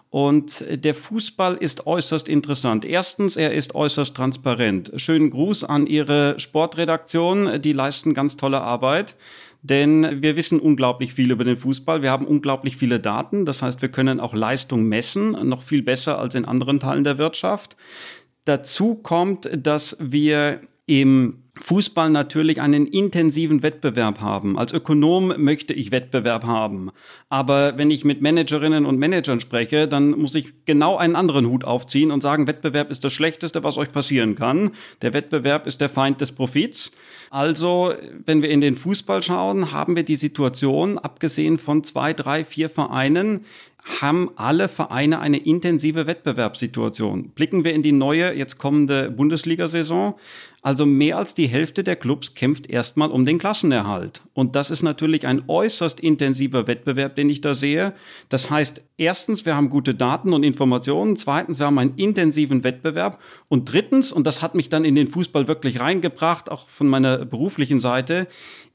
Und der Fußball ist äußerst interessant. Erstens, er ist äußerst transparent. Schönen Gruß an Ihre Sportredaktion, die leisten ganz tolle Arbeit. Denn wir wissen unglaublich viel über den Fußball. Wir haben unglaublich viele Daten. Das heißt, wir können auch Leistung messen, noch viel besser als in anderen Teilen der Wirtschaft. Dazu kommt, dass wir im Fußball natürlich einen intensiven Wettbewerb haben. Als Ökonom möchte ich Wettbewerb haben. Aber wenn ich mit Managerinnen und Managern spreche, dann muss ich genau einen anderen Hut aufziehen und sagen, Wettbewerb ist das Schlechteste, was euch passieren kann. Der Wettbewerb ist der Feind des Profits. Also, wenn wir in den Fußball schauen, haben wir die Situation, abgesehen von zwei, drei, vier Vereinen, haben alle Vereine eine intensive Wettbewerbssituation. Blicken wir in die neue, jetzt kommende Bundesliga-Saison. Also mehr als die Hälfte der Clubs kämpft erstmal um den Klassenerhalt. Und das ist natürlich ein äußerst intensiver Wettbewerb, den ich da sehe. Das heißt, erstens, wir haben gute Daten und Informationen. Zweitens, wir haben einen intensiven Wettbewerb. Und drittens, und das hat mich dann in den Fußball wirklich reingebracht, auch von meiner beruflichen Seite,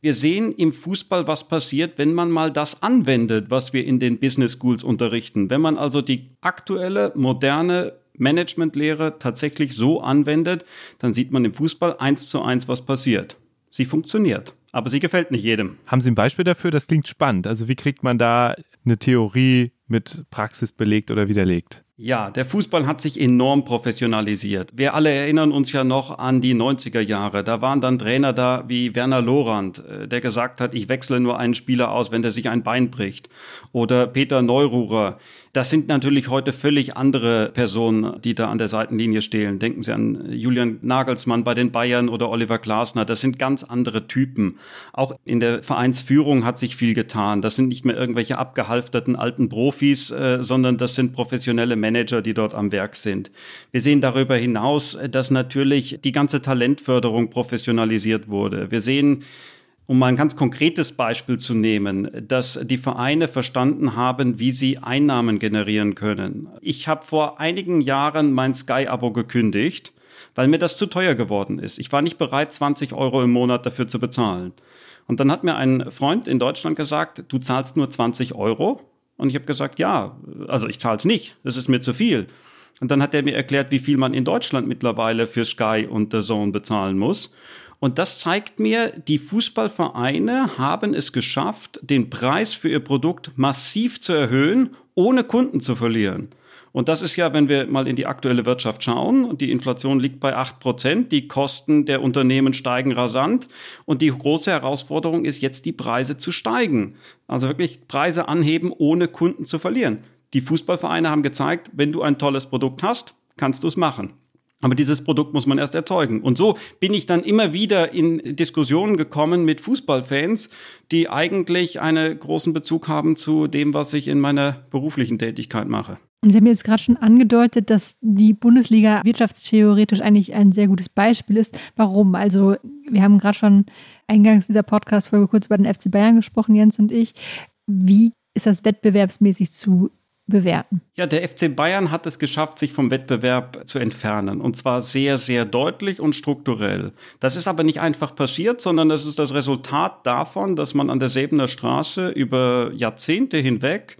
Wir sehen im Fußball, was passiert, wenn man mal das anwendet, was wir in den Business Schools unterrichten. Wenn man also die aktuelle, moderne Managementlehre tatsächlich so anwendet, dann sieht man im Fußball eins zu eins, was passiert. Sie funktioniert, aber sie gefällt nicht jedem. Haben Sie ein Beispiel dafür? Das klingt spannend. Also wie kriegt man da eine Theorie mit Praxis belegt oder widerlegt? Ja, der Fußball hat sich enorm professionalisiert. Wir alle erinnern uns ja noch an die neunziger Jahre. Da waren dann Trainer da wie Werner Lorand, der gesagt hat, ich wechsle nur einen Spieler aus, wenn der sich ein Bein bricht. Oder Peter Neururer. Das sind natürlich heute völlig andere Personen, die da an der Seitenlinie stehen. Denken Sie an Julian Nagelsmann bei den Bayern oder Oliver Glasner. Das sind ganz andere Typen. Auch in der Vereinsführung hat sich viel getan. Das sind nicht mehr irgendwelche abgehalfterten alten Profis, äh, sondern das sind professionelle Manager, die dort am Werk sind. Wir sehen darüber hinaus, dass natürlich die ganze Talentförderung professionalisiert wurde. Wir sehen, um mal ein ganz konkretes Beispiel zu nehmen, dass die Vereine verstanden haben, wie sie Einnahmen generieren können. Ich habe vor einigen Jahren mein Sky-Abo gekündigt, weil mir das zu teuer geworden ist. Ich war nicht bereit, zwanzig Euro im Monat dafür zu bezahlen. Und dann hat mir ein Freund in Deutschland gesagt, du zahlst nur zwanzig Euro. Und ich habe gesagt, ja, also ich zahle es nicht, das ist mir zu viel. Und dann hat er mir erklärt, wie viel man in Deutschland mittlerweile für Sky und The Zone bezahlen muss. Und das zeigt mir, die Fußballvereine haben es geschafft, den Preis für ihr Produkt massiv zu erhöhen, ohne Kunden zu verlieren. Und das ist ja, wenn wir mal in die aktuelle Wirtschaft schauen, die Inflation liegt bei acht Prozent, die Kosten der Unternehmen steigen rasant und die große Herausforderung ist jetzt, die Preise zu steigen. Also wirklich Preise anheben, ohne Kunden zu verlieren. Die Fußballvereine haben gezeigt, wenn du ein tolles Produkt hast, kannst du es machen. Aber dieses Produkt muss man erst erzeugen. Und so bin ich dann immer wieder in Diskussionen gekommen mit Fußballfans, die eigentlich einen großen Bezug haben zu dem, was ich in meiner beruflichen Tätigkeit mache. Und Sie haben jetzt gerade schon angedeutet, dass die Bundesliga wirtschaftstheoretisch eigentlich ein sehr gutes Beispiel ist. Warum? Also wir haben gerade schon eingangs dieser Podcast-Folge kurz über den F C Bayern gesprochen, Jens und ich. Wie ist das wettbewerbsmäßig zu bewerten? Ja, der F C Bayern hat es geschafft, sich vom Wettbewerb zu entfernen. Und zwar sehr, sehr deutlich und strukturell. Das ist aber nicht einfach passiert, sondern das ist das Resultat davon, dass man an der Säbener Straße über Jahrzehnte hinweg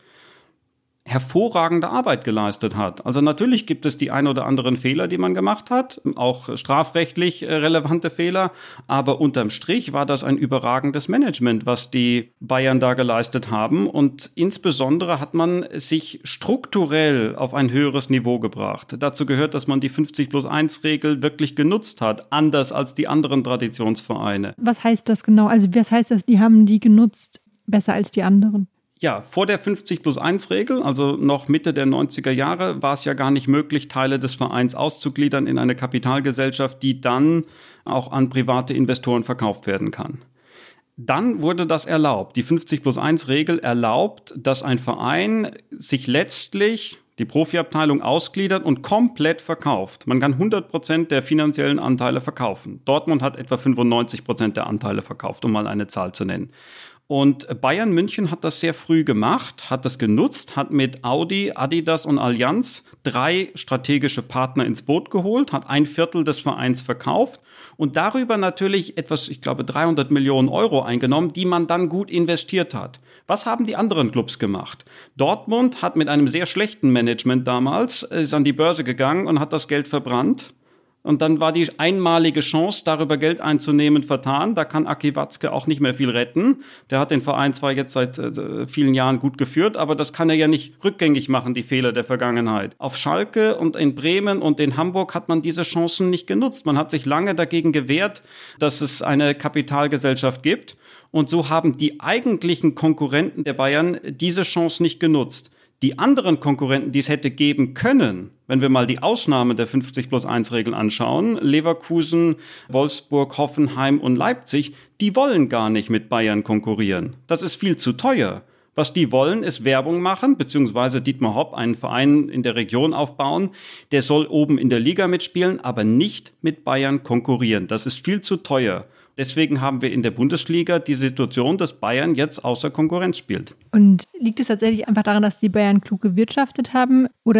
hervorragende Arbeit geleistet hat. Also natürlich gibt es die ein oder anderen Fehler, die man gemacht hat, auch strafrechtlich relevante Fehler, aber unterm Strich war das ein überragendes Management, was die Bayern da geleistet haben und insbesondere hat man sich strukturell auf ein höheres Niveau gebracht. Dazu gehört, dass man die fünfzig plus eins Regel wirklich genutzt hat, anders als die anderen Traditionsvereine. Was heißt das genau? Also was heißt das, die haben die genutzt besser als die anderen? Ja, vor der fünfzig plus eins Regel, also noch Mitte der neunziger Jahre, war es ja gar nicht möglich, Teile des Vereins auszugliedern in eine Kapitalgesellschaft, die dann auch an private Investoren verkauft werden kann. Dann wurde das erlaubt. Die fünfzig plus eins Regel erlaubt, dass ein Verein sich letztlich die Profiabteilung ausgliedert und komplett verkauft. Man kann hundert Prozent der finanziellen Anteile verkaufen. Dortmund hat etwa fünfundneunzig Prozent der Anteile verkauft, um mal eine Zahl zu nennen. Und Bayern München hat das sehr früh gemacht, hat das genutzt, hat mit Audi, Adidas und Allianz drei strategische Partner ins Boot geholt, hat ein Viertel des Vereins verkauft und darüber natürlich etwas, ich glaube, dreihundert Millionen Euro eingenommen, die man dann gut investiert hat. Was haben die anderen Clubs gemacht? Dortmund hat mit einem sehr schlechten Management damals, ist an die Börse gegangen und hat das Geld verbrannt. Und dann war die einmalige Chance, darüber Geld einzunehmen, vertan. Da kann Aki Watzke auch nicht mehr viel retten. Der hat den Verein zwar jetzt seit äh, vielen Jahren gut geführt, aber das kann er ja nicht rückgängig machen, die Fehler der Vergangenheit. Auf Schalke und in Bremen und in Hamburg hat man diese Chancen nicht genutzt. Man hat sich lange dagegen gewehrt, dass es eine Kapitalgesellschaft gibt. Und so haben die eigentlichen Konkurrenten der Bayern diese Chance nicht genutzt. Die anderen Konkurrenten, die es hätte geben können, wenn wir mal die Ausnahme der fünfzig plus eins Regel anschauen, Leverkusen, Wolfsburg, Hoffenheim und Leipzig, die wollen gar nicht mit Bayern konkurrieren. Das ist viel zu teuer. Was die wollen, ist Werbung machen, beziehungsweise Dietmar Hopp einen Verein in der Region aufbauen. Der soll oben in der Liga mitspielen, aber nicht mit Bayern konkurrieren. Das ist viel zu teuer. Deswegen haben wir in der Bundesliga die Situation, dass Bayern jetzt außer Konkurrenz spielt. Und liegt es tatsächlich einfach daran, dass die Bayern klug gewirtschaftet haben? Oder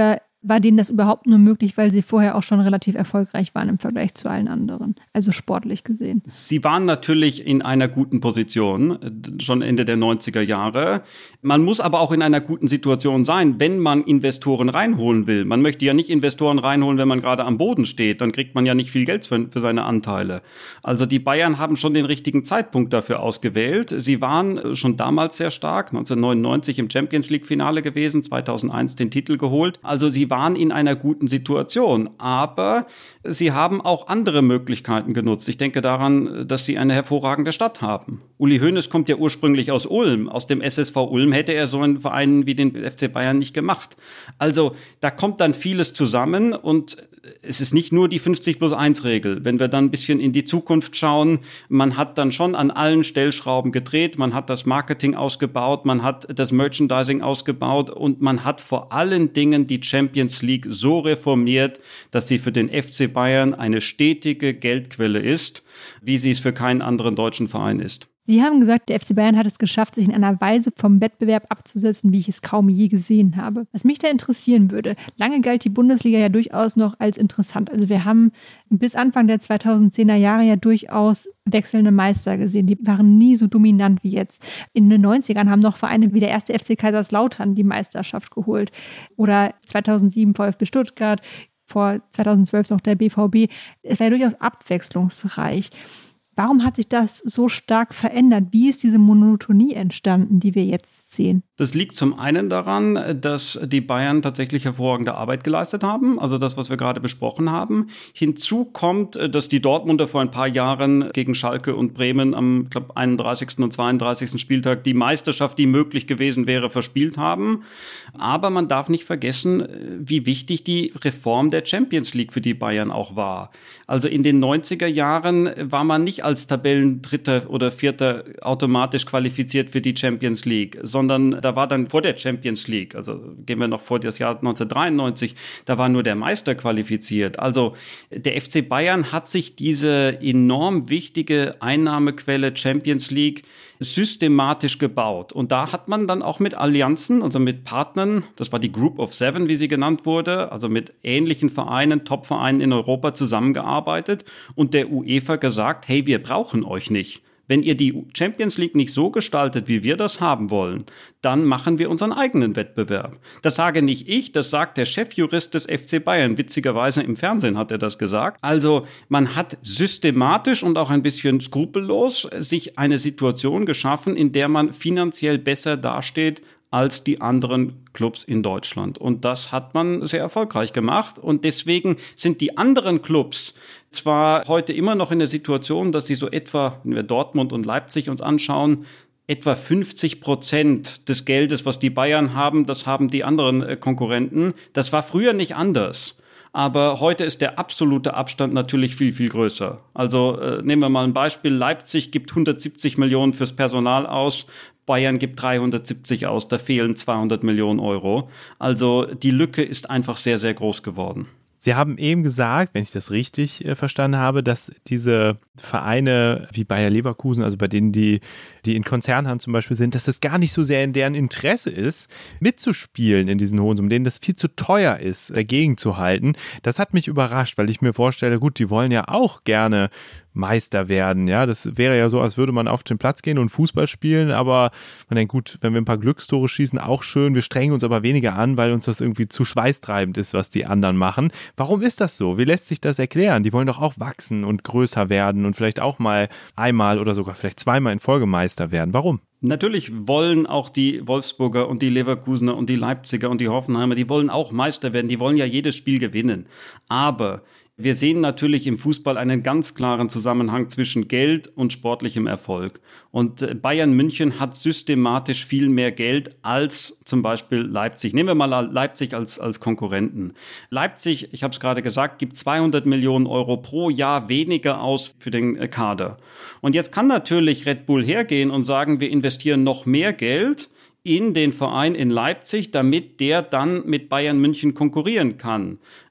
war denen das überhaupt nur möglich, weil sie vorher auch schon relativ erfolgreich waren im Vergleich zu allen anderen, also sportlich gesehen? Sie waren natürlich in einer guten Position, schon Ende der neunziger Jahre. Man muss aber auch in einer guten Situation sein, wenn man Investoren reinholen will. Man möchte ja nicht Investoren reinholen, wenn man gerade am Boden steht. Dann kriegt man ja nicht viel Geld für, für seine Anteile. Also die Bayern haben schon den richtigen Zeitpunkt dafür ausgewählt. Sie waren schon damals sehr stark, neunzehnhundertneunundneunzig im Champions-League-Finale gewesen, zweitausendeins den Titel geholt. Also sie waren in einer guten Situation. Aber sie haben auch andere Möglichkeiten genutzt. Ich denke daran, dass sie eine hervorragende Stadt haben. Uli Hoeneß kommt ja ursprünglich aus Ulm. Aus dem S S V Ulm hätte er so einen Verein wie den F C Bayern nicht gemacht. Also da kommt dann vieles zusammen und es ist nicht nur die fünfzig plus eins Regel. Wenn wir dann ein bisschen in die Zukunft schauen, man hat dann schon an allen Stellschrauben gedreht, man hat das Marketing ausgebaut, man hat das Merchandising ausgebaut und man hat vor allen Dingen die Champions League so reformiert, dass sie für den F C Bayern eine stetige Geldquelle ist, wie sie es für keinen anderen deutschen Verein ist. Sie haben gesagt, der F C Bayern hat es geschafft, sich in einer Weise vom Wettbewerb abzusetzen, wie ich es kaum je gesehen habe. Was mich da interessieren würde, lange galt die Bundesliga ja durchaus noch als interessant. Also wir haben bis Anfang der zweitausendzehner Jahre ja durchaus wechselnde Meister gesehen. Die waren nie so dominant wie jetzt. In den neunzigern haben noch Vereine wie der erste F C Kaiserslautern die Meisterschaft geholt. Oder zweitausendsieben VfB Stuttgart, vor zweitausendzwölf noch der B V B. Es war ja durchaus abwechslungsreich. Warum hat sich das so stark verändert? Wie ist diese Monotonie entstanden, die wir jetzt sehen? Das liegt zum einen daran, dass die Bayern tatsächlich hervorragende Arbeit geleistet haben, also das, was wir gerade besprochen haben. Hinzu kommt, dass die Dortmunder vor ein paar Jahren gegen Schalke und Bremen am, ich glaube, einunddreißigsten und zweiunddreißigsten Spieltag die Meisterschaft, die möglich gewesen wäre, verspielt haben. Aber man darf nicht vergessen, wie wichtig die Reform der Champions League für die Bayern auch war. Also in den neunziger Jahren war man nicht als Tabellendritter oder Vierter automatisch qualifiziert für die Champions League, sondern da war dann vor der Champions League, also gehen wir noch vor das Jahr neunzehnhundertdreiundneunzig, da war nur der Meister qualifiziert. Also der F C Bayern hat sich diese enorm wichtige Einnahmequelle Champions League systematisch gebaut. Und da hat man dann auch mit Allianzen, also mit Partnern, das war die Group of Seven, wie sie genannt wurde, also mit ähnlichen Vereinen, Top-Vereinen in Europa zusammengearbeitet und der UEFA gesagt, hey, wir brauchen euch nicht. Wenn ihr die Champions League nicht so gestaltet, wie wir das haben wollen, dann machen wir unseren eigenen Wettbewerb. Das sage nicht ich, das sagt der Chefjurist des F C Bayern. Witzigerweise im Fernsehen hat er das gesagt. Also man hat systematisch und auch ein bisschen skrupellos sich eine Situation geschaffen, in der man finanziell besser dasteht als die anderen Clubs in Deutschland. Und das hat man sehr erfolgreich gemacht. Und deswegen sind die anderen Clubs zwar heute immer noch in der Situation, dass sie so etwa, wenn wir Dortmund und Leipzig uns anschauen, etwa fünfzig Prozent des Geldes, was die Bayern haben, das haben die anderen äh, Konkurrenten. Das war früher nicht anders. Aber heute ist der absolute Abstand natürlich viel, viel größer. Also äh, nehmen wir mal ein Beispiel. Leipzig gibt hundertsiebzig Millionen fürs Personal aus. Bayern gibt dreihundertsiebzig aus. Da fehlen zweihundert Millionen Euro. Also die Lücke ist einfach sehr, sehr groß geworden. Sie haben eben gesagt, wenn ich das richtig äh, verstanden habe, dass diese Vereine wie Bayer Leverkusen, also bei denen die, die in Konzernhand zum Beispiel sind, dass das gar nicht so sehr in deren Interesse ist, mitzuspielen in diesen hohen Summen, denen das viel zu teuer ist, dagegen zu halten. Das hat mich überrascht, weil ich mir vorstelle, gut, die wollen ja auch gerne Meister werden, ja, das wäre ja so, als würde man auf den Platz gehen und Fußball spielen, aber man denkt, gut, wenn wir ein paar Glückstore schießen, auch schön, wir strengen uns aber weniger an, weil uns das irgendwie zu schweißtreibend ist, was die anderen machen. Warum ist das so? Wie lässt sich das erklären? Die wollen doch auch wachsen und größer werden und vielleicht auch mal einmal oder sogar vielleicht zweimal in Folge Meister werden. Warum? Natürlich wollen auch die Wolfsburger und die Leverkusener und die Leipziger und die Hoffenheimer, die wollen auch Meister werden, die wollen ja jedes Spiel gewinnen. Aber wir sehen natürlich im Fußball einen ganz klaren Zusammenhang zwischen Geld und sportlichem Erfolg. Und Bayern München hat systematisch viel mehr Geld als zum Beispiel Leipzig. Nehmen wir mal Leipzig als, als Konkurrenten. Leipzig, ich habe es gerade gesagt, gibt zweihundert Millionen Euro pro Jahr weniger aus für den Kader. Und jetzt kann natürlich Red Bull hergehen und sagen, wir investieren noch mehr Geld in den Verein in Leipzig, damit der dann mit Bayern München konkurrieren kann.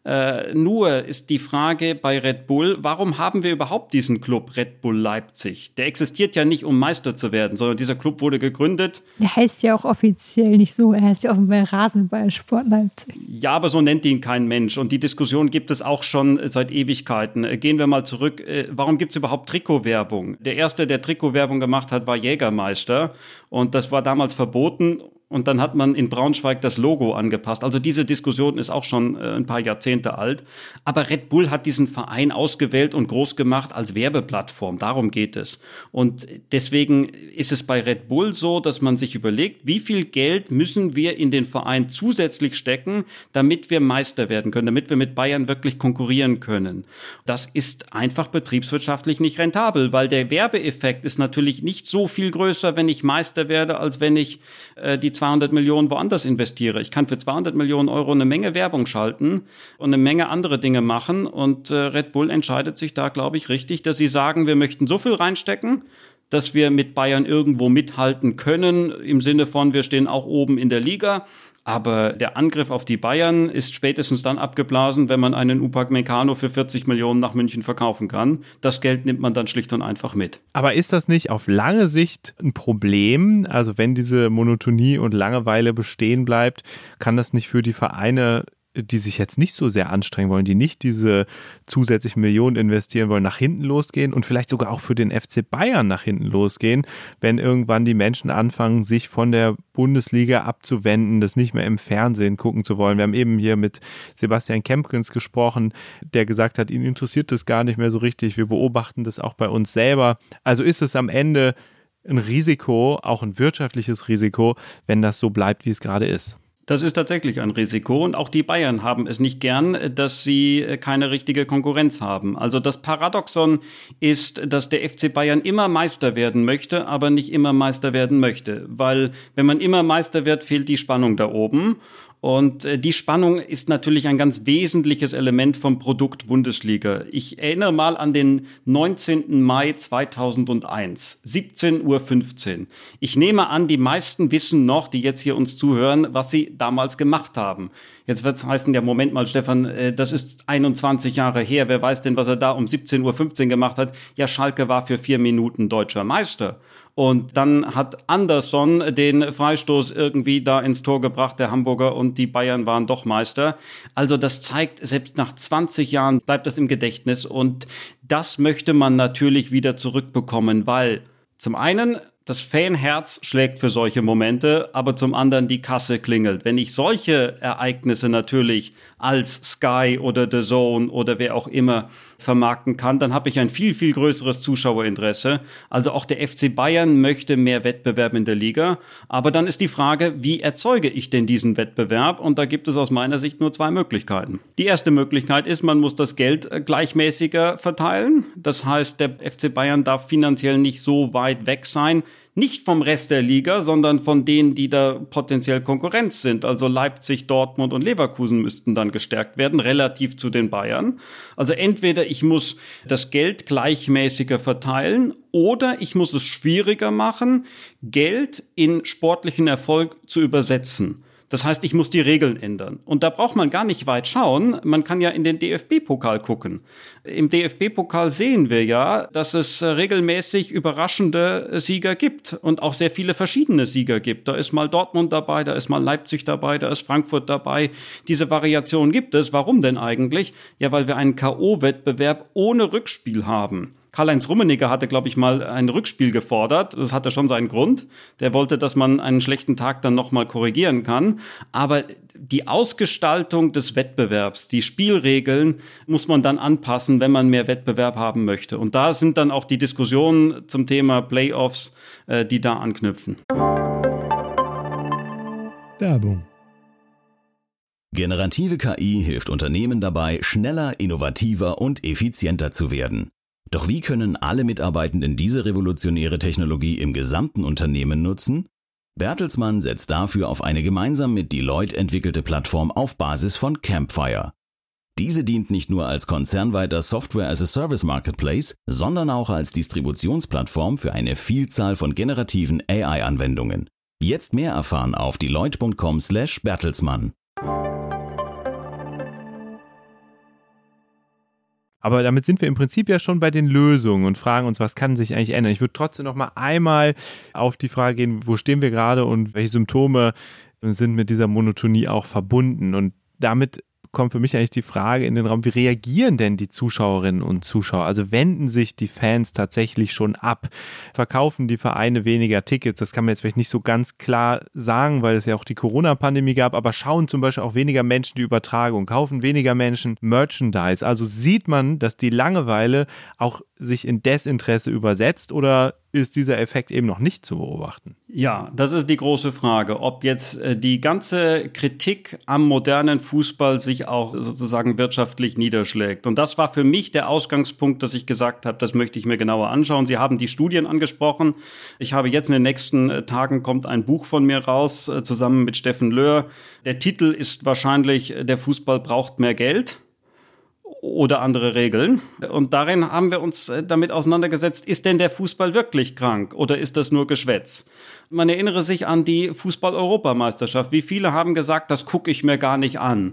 Äh, nur ist die Frage bei Red Bull, warum haben wir überhaupt diesen Club Red Bull Leipzig? Der existiert ja nicht, um Meister zu werden, sondern dieser Club wurde gegründet. Der heißt ja auch offiziell nicht so, er heißt ja offenbar Rasenballsport Leipzig. Ja, aber so nennt ihn kein Mensch. Und die Diskussion gibt es auch schon seit Ewigkeiten. Gehen wir mal zurück. Warum gibt es überhaupt Trikotwerbung? Der erste, der Trikotwerbung gemacht hat, war Jägermeister. Und das war damals verboten. Und dann hat man in Braunschweig das Logo angepasst. Also diese Diskussion ist auch schon äh, ein paar Jahrzehnte alt. Aber Red Bull hat diesen Verein ausgewählt und groß gemacht als Werbeplattform. Darum geht es. Und deswegen ist es bei Red Bull so, dass man sich überlegt, wie viel Geld müssen wir in den Verein zusätzlich stecken, damit wir Meister werden können, damit wir mit Bayern wirklich konkurrieren können. Das ist einfach betriebswirtschaftlich nicht rentabel, weil der Werbeeffekt ist natürlich nicht so viel größer, wenn ich Meister werde, als wenn ich äh, die zweihundert Millionen woanders investiere. Ich kann für zweihundert Millionen Euro eine Menge Werbung schalten und eine Menge andere Dinge machen. Und äh, Red Bull entscheidet sich da, glaube ich, richtig, dass sie sagen, wir möchten so viel reinstecken, dass wir mit Bayern irgendwo mithalten können, im Sinne von, wir stehen auch oben in der Liga. Aber der Angriff auf die Bayern ist spätestens dann abgeblasen, wenn man einen Upamecano für vierzig Millionen nach München verkaufen kann. Das Geld nimmt man dann schlicht und einfach mit. Aber ist das nicht auf lange Sicht ein Problem? Also wenn diese Monotonie und Langeweile bestehen bleibt, kann das nicht für die Vereine, die sich jetzt nicht so sehr anstrengen wollen, die nicht diese zusätzlichen Millionen investieren wollen, nach hinten losgehen und vielleicht sogar auch für den F C Bayern nach hinten losgehen, wenn irgendwann die Menschen anfangen, sich von der Bundesliga abzuwenden, das nicht mehr im Fernsehen gucken zu wollen. Wir haben eben hier mit Sebastian Kempkens gesprochen, der gesagt hat, ihn interessiert das gar nicht mehr so richtig. Wir beobachten das auch bei uns selber. Also ist es am Ende ein Risiko, auch ein wirtschaftliches Risiko, wenn das so bleibt, wie es gerade ist. Das ist tatsächlich ein Risiko und auch die Bayern haben es nicht gern, dass sie keine richtige Konkurrenz haben. Also das Paradoxon ist, dass der F C Bayern immer Meister werden möchte, aber nicht immer Meister werden möchte. Weil wenn man immer Meister wird, fehlt die Spannung da oben. Und die Spannung ist natürlich ein ganz wesentliches Element vom Produkt Bundesliga. Ich erinnere mal an den neunzehnten Mai zweitausendeins, siebzehn Uhr fünfzehn. Ich nehme an, die meisten wissen noch, die jetzt hier uns zuhören, was sie damals gemacht haben. Jetzt wird es heißen, ja Moment mal Stefan, das ist einundzwanzig Jahre her, wer weiß denn, was er da um siebzehn Uhr fünfzehn gemacht hat? Ja, Schalke war für vier Minuten deutscher Meister. Und dann hat Anderson den Freistoß irgendwie da ins Tor gebracht, der Hamburger, und die Bayern waren doch Meister. Also das zeigt, selbst nach zwanzig Jahren bleibt das im Gedächtnis. Und das möchte man natürlich wieder zurückbekommen, weil zum einen das Fanherz schlägt für solche Momente, aber zum anderen die Kasse klingelt. Wenn ich solche Ereignisse natürlich als Sky oder The Zone oder wer auch immer vermarkten kann, dann habe ich ein viel, viel größeres Zuschauerinteresse. Also auch der F C Bayern möchte mehr Wettbewerb in der Liga. Aber dann ist die Frage, wie erzeuge ich denn diesen Wettbewerb? Und da gibt es aus meiner Sicht nur zwei Möglichkeiten. Die erste Möglichkeit ist, man muss das Geld gleichmäßiger verteilen. Das heißt, der F C Bayern darf finanziell nicht so weit weg sein, nicht vom Rest der Liga, sondern von denen, die da potenziell Konkurrenz sind. Also Leipzig, Dortmund und Leverkusen müssten dann gestärkt werden, relativ zu den Bayern. Also entweder ich muss das Geld gleichmäßiger verteilen oder ich muss es schwieriger machen, Geld in sportlichen Erfolg zu übersetzen. Das heißt, ich muss die Regeln ändern. Und da braucht man gar nicht weit schauen. Man kann ja in den D F B-Pokal gucken. Im D F B-Pokal sehen wir ja, dass es regelmäßig überraschende Sieger gibt und auch sehr viele verschiedene Sieger gibt. Da ist mal Dortmund dabei, da ist mal Leipzig dabei, da ist Frankfurt dabei. Diese Variation gibt es. Warum denn eigentlich? Ja, weil wir einen K O-Wettbewerb ohne Rückspiel haben. Karl-Heinz Rummenigge hatte, glaube ich, mal ein Rückspiel gefordert. Das hatte schon seinen Grund. Der wollte, dass man einen schlechten Tag dann nochmal korrigieren kann. Aber die Ausgestaltung des Wettbewerbs, die Spielregeln muss man dann anpassen, wenn man mehr Wettbewerb haben möchte. Und da sind dann auch die Diskussionen zum Thema Playoffs, äh, die da anknüpfen. Werbung. Generative K I hilft Unternehmen dabei, schneller, innovativer und effizienter zu werden. Doch wie können alle Mitarbeitenden diese revolutionäre Technologie im gesamten Unternehmen nutzen? Bertelsmann setzt dafür auf eine gemeinsam mit Deloitte entwickelte Plattform auf Basis von Campfire. Diese dient nicht nur als konzernweiter Software-as-a-Service-Marketplace, sondern auch als Distributionsplattform für eine Vielzahl von generativen A I-Anwendungen. Jetzt mehr erfahren auf deloitte punkt com slash Bertelsmann. Aber damit sind wir im Prinzip ja schon bei den Lösungen und fragen uns, was kann sich eigentlich ändern. Ich würde trotzdem noch mal einmal auf die Frage gehen, wo stehen wir gerade und welche Symptome sind mit dieser Monotonie auch verbunden. Und damit kommt für mich eigentlich die Frage in den Raum, wie reagieren denn die Zuschauerinnen und Zuschauer? Also wenden sich die Fans tatsächlich schon ab? Verkaufen die Vereine weniger Tickets? Das kann man jetzt vielleicht nicht so ganz klar sagen, weil es ja auch die Corona-Pandemie gab, aber schauen zum Beispiel auch weniger Menschen die Übertragung, kaufen weniger Menschen Merchandise. Also sieht man, dass die Langeweile auch sich in Desinteresse übersetzt oder ist dieser Effekt eben noch nicht zu beobachten? Ja, das ist die große Frage, ob jetzt äh, die ganze Kritik am modernen Fußball sich auch sozusagen wirtschaftlich niederschlägt. Und das war für mich der Ausgangspunkt, dass ich gesagt habe, das möchte ich mir genauer anschauen. Sie haben die Studien angesprochen. Ich habe jetzt in den nächsten äh, Tagen kommt ein Buch von mir raus, äh, zusammen mit Steffen Löhr. Der Titel ist wahrscheinlich „Der Fußball braucht mehr Geld" oder andere Regeln. Und darin haben wir uns damit auseinandergesetzt, ist denn der Fußball wirklich krank oder ist das nur Geschwätz? Man erinnere sich an die Fußball-Europameisterschaft. Wie viele haben gesagt, das gucke ich mir gar nicht an?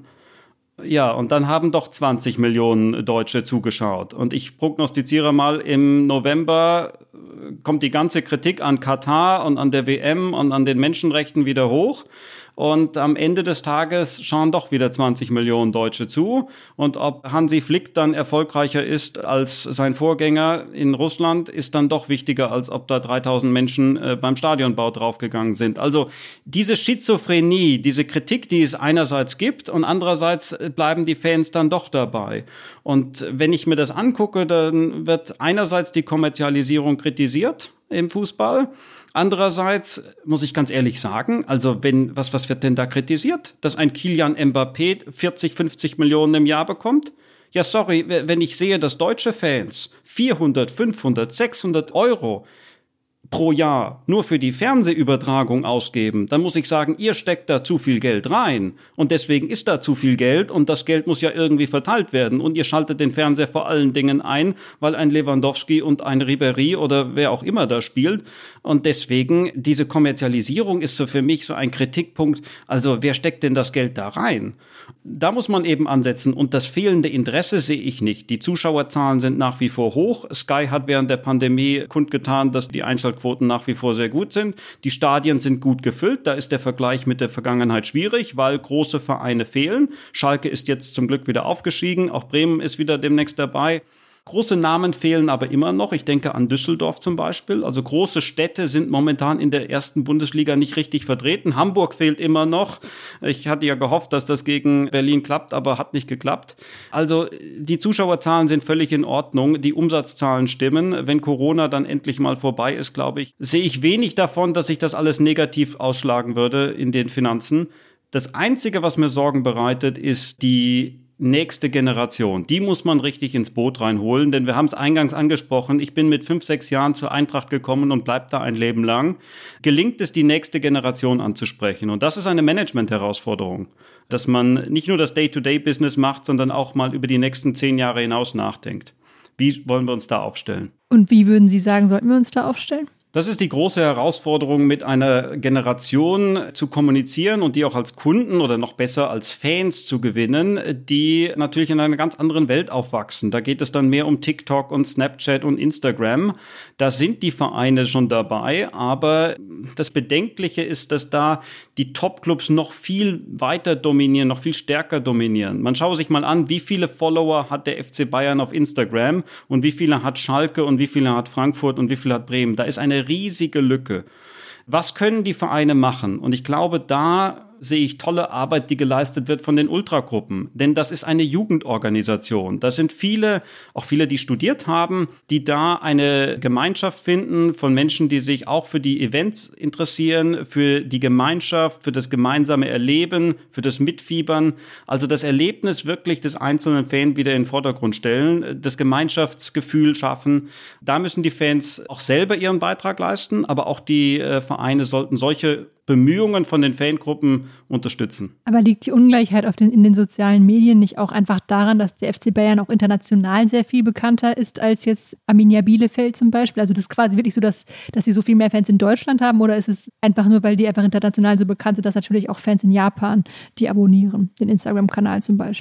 Ja, und dann haben doch zwanzig Millionen Deutsche zugeschaut. Und ich prognostiziere mal, im November kommt die ganze Kritik an Katar und an der W M und an den Menschenrechten wieder hoch. Und am Ende des Tages schauen doch wieder zwanzig Millionen Deutsche zu. Und ob Hansi Flick dann erfolgreicher ist als sein Vorgänger in Russland, ist dann doch wichtiger, als ob da dreitausend Menschen äh, beim Stadionbau draufgegangen sind. Also diese Schizophrenie, diese Kritik, die es einerseits gibt und andererseits bleiben die Fans dann doch dabei. Und wenn ich mir das angucke, dann wird einerseits die Kommerzialisierung kritisiert im Fußball. Andererseits muss ich ganz ehrlich sagen, also wenn, was, was wird denn da kritisiert? Dass ein Kylian Mbappé vierzig, fünfzig Millionen im Jahr bekommt? Ja, sorry, wenn ich sehe, dass deutsche Fans vierhundert, fünfhundert, sechshundert Euro pro Jahr nur für die Fernsehübertragung ausgeben, dann muss ich sagen, ihr steckt da zu viel Geld rein und deswegen ist da zu viel Geld und das Geld muss ja irgendwie verteilt werden und ihr schaltet den Fernseher vor allen Dingen ein, weil ein Lewandowski und ein Ribéry oder wer auch immer da spielt und deswegen diese Kommerzialisierung ist so für mich so ein Kritikpunkt, also wer steckt denn das Geld da rein? Da muss man eben ansetzen und das fehlende Interesse sehe ich nicht. Die Zuschauerzahlen sind nach wie vor hoch. Sky hat während der Pandemie kundgetan, dass die Einschaltquoten nach wie vor sehr gut sind. Die Stadien sind gut gefüllt. Da ist der Vergleich mit der Vergangenheit schwierig, weil große Vereine fehlen. Schalke ist jetzt zum Glück wieder aufgestiegen. Auch Bremen ist wieder demnächst dabei. Große Namen fehlen aber immer noch. Ich denke an Düsseldorf zum Beispiel. Also große Städte sind momentan in der ersten Bundesliga nicht richtig vertreten. Hamburg fehlt immer noch. Ich hatte ja gehofft, dass das gegen Berlin klappt, aber hat nicht geklappt. Also die Zuschauerzahlen sind völlig in Ordnung. Die Umsatzzahlen stimmen. Wenn Corona dann endlich mal vorbei ist, glaube ich, sehe ich wenig davon, dass sich das alles negativ ausschlagen würde in den Finanzen. Das Einzige, was mir Sorgen bereitet, ist die nächste Generation. Die muss man richtig ins Boot reinholen, denn wir haben es eingangs angesprochen, ich bin mit fünf, sechs Jahren zur Eintracht gekommen und bleib da ein Leben lang. Gelingt es, die nächste Generation anzusprechen? Und das ist eine Management-Herausforderung, dass man nicht nur das Day-to-Day-Business macht, sondern auch mal über die nächsten zehn Jahre hinaus nachdenkt. Wie wollen wir uns da aufstellen? Und wie würden Sie sagen, sollten wir uns da aufstellen? Das ist die große Herausforderung, mit einer Generation zu kommunizieren und die auch als Kunden oder noch besser als Fans zu gewinnen, die natürlich in einer ganz anderen Welt aufwachsen. Da geht es dann mehr um TikTok und Snapchat und Instagram. Da sind die Vereine schon dabei, aber das Bedenkliche ist, dass da die Top-Clubs noch viel weiter dominieren, noch viel stärker dominieren. Man schaue sich mal an, wie viele Follower hat der F C Bayern auf Instagram und wie viele hat Schalke und wie viele hat Frankfurt und wie viele hat Bremen. Da ist eine riesige Lücke. Was können die Vereine machen? Und ich glaube, da sehe ich tolle Arbeit, die geleistet wird von den Ultragruppen. Denn das ist eine Jugendorganisation. Da sind viele, auch viele, die studiert haben, die da eine Gemeinschaft finden von Menschen, die sich auch für die Events interessieren, für die Gemeinschaft, für das gemeinsame Erleben, für das Mitfiebern. Also das Erlebnis wirklich des einzelnen Fans wieder in den Vordergrund stellen, das Gemeinschaftsgefühl schaffen. Da müssen die Fans auch selber ihren Beitrag leisten, aber auch die äh, Vereine sollten solche Bemühungen von den Fangruppen unterstützen. Aber liegt die Ungleichheit auf den, in den sozialen Medien nicht auch einfach daran, dass der F C Bayern auch international sehr viel bekannter ist als jetzt Arminia Bielefeld zum Beispiel? Also das ist quasi wirklich so, dass, dass sie so viel mehr Fans in Deutschland haben oder ist es einfach nur, weil die einfach international so bekannt sind, dass natürlich auch Fans in Japan die abonnieren, den Instagram-Kanal zum Beispiel?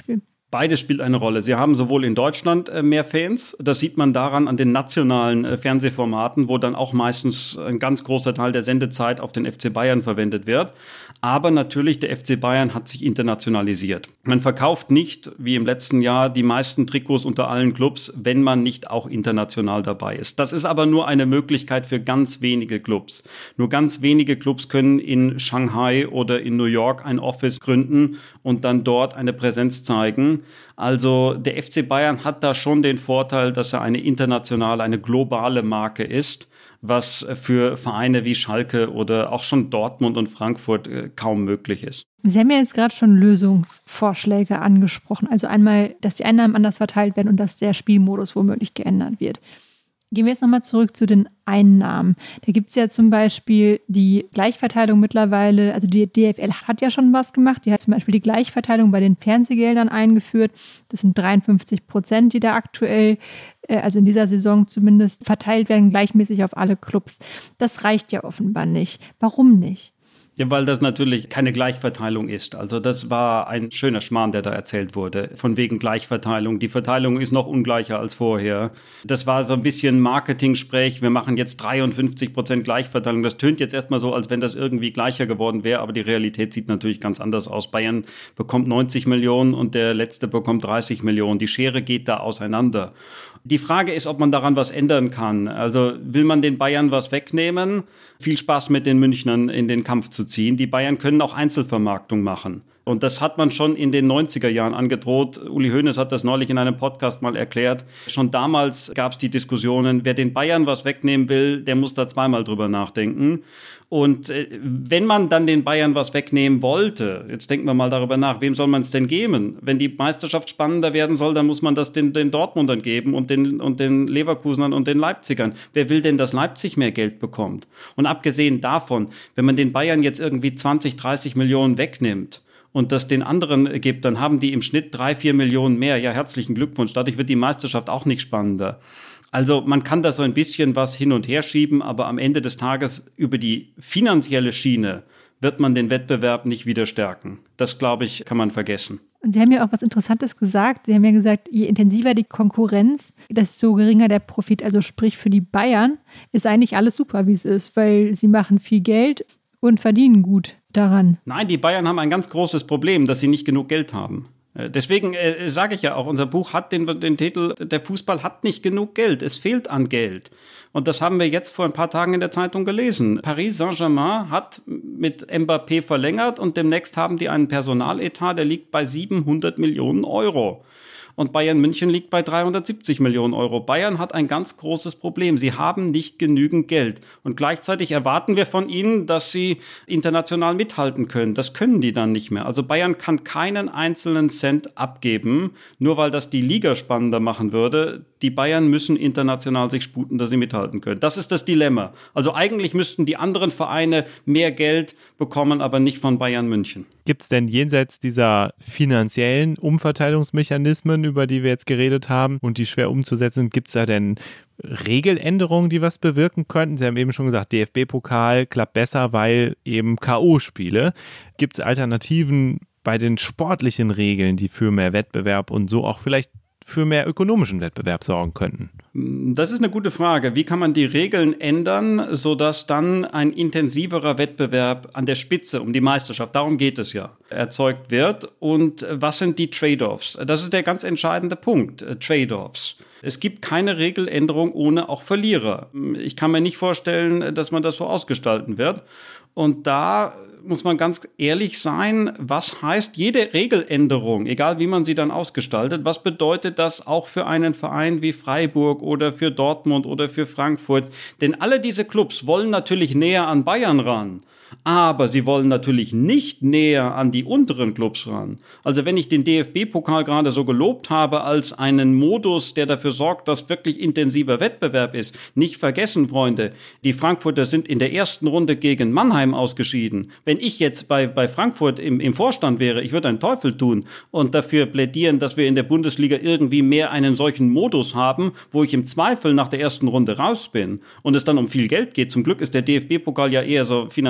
Beides spielt eine Rolle. Sie haben sowohl in Deutschland mehr Fans, das sieht man daran an den nationalen Fernsehformaten, wo dann auch meistens ein ganz großer Teil der Sendezeit auf den F C Bayern verwendet wird. Aber natürlich, der F C Bayern hat sich internationalisiert. Man verkauft nicht, wie im letzten Jahr, die meisten Trikots unter allen Clubs, wenn man nicht auch international dabei ist. Das ist aber nur eine Möglichkeit für ganz wenige Clubs. Nur ganz wenige Clubs können in Shanghai oder in New York ein Office gründen und dann dort eine Präsenz zeigen. Also der F C Bayern hat da schon den Vorteil, dass er eine internationale, eine globale Marke ist, was für Vereine wie Schalke oder auch schon Dortmund und Frankfurt kaum möglich ist. Sie haben ja jetzt gerade schon Lösungsvorschläge angesprochen. Also einmal, dass die Einnahmen anders verteilt werden und dass der Spielmodus womöglich geändert wird. Gehen wir jetzt nochmal zurück zu den Einnahmen. Da gibt es ja zum Beispiel die Gleichverteilung mittlerweile, also die D F L hat ja schon was gemacht. Die hat zum Beispiel die Gleichverteilung bei den Fernsehgeldern eingeführt. Das sind dreiundfünfzig Prozent, die da aktuell, also in dieser Saison zumindest, verteilt werden, gleichmäßig auf alle Clubs. Das reicht ja offenbar nicht. Warum nicht? Ja, weil das natürlich keine Gleichverteilung ist. Also das war ein schöner Schmarrn, der da erzählt wurde, von wegen Gleichverteilung. Die Verteilung ist noch ungleicher als vorher. Das war so ein bisschen Marketing-Sprech. Wir machen jetzt dreiundfünfzig Prozent Gleichverteilung. Das tönt jetzt erstmal so, als wenn das irgendwie gleicher geworden wäre, aber die Realität sieht natürlich ganz anders aus. Bayern bekommt neunzig Millionen und der Letzte bekommt dreißig Millionen. Die Schere geht da auseinander. Die Frage ist, ob man daran was ändern kann. Also will man den Bayern was wegnehmen? Viel Spaß mit den Münchnern in den Kampf zu ziehen. Die Bayern können auch Einzelvermarktung machen. Und das hat man schon in den neunziger Jahren angedroht. Uli Hoeneß hat das neulich in einem Podcast mal erklärt. Schon damals gab es die Diskussionen, wer den Bayern was wegnehmen will, der muss da zweimal drüber nachdenken. Und äh, wenn man dann den Bayern was wegnehmen wollte, jetzt denken wir mal darüber nach, wem soll man es denn geben? Wenn die Meisterschaft spannender werden soll, dann muss man das den, den Dortmundern geben und den, und den Leverkusenern und den Leipzigern. Wer will denn, dass Leipzig mehr Geld bekommt? Und abgesehen davon, wenn man den Bayern jetzt irgendwie zwanzig, dreißig Millionen wegnimmt und das den anderen gibt, dann haben die im Schnitt drei, vier Millionen mehr. Ja, herzlichen Glückwunsch. Dadurch wird die Meisterschaft auch nicht spannender. Also man kann da so ein bisschen was hin und her schieben, aber am Ende des Tages über die finanzielle Schiene wird man den Wettbewerb nicht wieder stärken. Das, glaube ich, kann man vergessen. Und Sie haben ja auch was Interessantes gesagt. Sie haben ja gesagt, je intensiver die Konkurrenz, desto geringer der Profit. Also sprich für die Bayern ist eigentlich alles super, wie es ist, weil sie machen viel Geld und verdienen gut daran. Nein, die Bayern haben ein ganz großes Problem, dass sie nicht genug Geld haben. Deswegen äh, sage ich ja auch, unser Buch hat den, den Titel, der Fußball hat nicht genug Geld, es fehlt an Geld. Und das haben wir jetzt vor ein paar Tagen in der Zeitung gelesen. Paris Saint-Germain hat mit Mbappé verlängert und demnächst haben die einen Personaletat, der liegt bei siebenhundert Millionen Euro. Und Bayern München liegt bei dreihundertsiebzig Millionen Euro. Bayern hat ein ganz großes Problem. Sie haben nicht genügend Geld. Und gleichzeitig erwarten wir von ihnen, dass sie international mithalten können. Das können die dann nicht mehr. Also Bayern kann keinen einzelnen Cent abgeben, nur weil das die Liga spannender machen würde. Die Bayern müssen international sich sputen, dass sie mithalten können. Das ist das Dilemma. Also eigentlich müssten die anderen Vereine mehr Geld bekommen, aber nicht von Bayern München. Gibt es denn jenseits dieser finanziellen Umverteilungsmechanismen, über die wir jetzt geredet haben und die schwer umzusetzen sind, gibt es da denn Regeländerungen, die was bewirken könnten? Sie haben eben schon gesagt, D F B-Pokal klappt besser, weil eben K O-Spiele. Gibt es Alternativen bei den sportlichen Regeln, die für mehr Wettbewerb und so auch vielleicht für mehr ökonomischen Wettbewerb sorgen könnten? Das ist eine gute Frage. Wie kann man die Regeln ändern, sodass dann ein intensiverer Wettbewerb an der Spitze um die Meisterschaft, darum geht es ja, erzeugt wird? Und was sind die Trade-offs? Das ist der ganz entscheidende Punkt, Trade-offs. Es gibt keine Regeländerung ohne auch Verlierer. Ich kann mir nicht vorstellen, dass man das so ausgestalten wird. Und da muss man ganz ehrlich sein, was heißt jede Regeländerung, egal wie man sie dann ausgestaltet, was bedeutet das auch für einen Verein wie Freiburg oder für Dortmund oder für Frankfurt? Denn alle diese Clubs wollen natürlich näher an Bayern ran. Aber sie wollen natürlich nicht näher an die unteren Clubs ran. Also wenn ich den D F B-Pokal gerade so gelobt habe als einen Modus, der dafür sorgt, dass wirklich intensiver Wettbewerb ist, nicht vergessen, Freunde, die Frankfurter sind in der ersten Runde gegen Mannheim ausgeschieden. Wenn ich jetzt bei, bei Frankfurt im, im Vorstand wäre, ich würde einen Teufel tun und dafür plädieren, dass wir in der Bundesliga irgendwie mehr einen solchen Modus haben, wo ich im Zweifel nach der ersten Runde raus bin und es dann um viel Geld geht. Zum Glück ist der D F B-Pokal ja eher so finanziell unbedingt.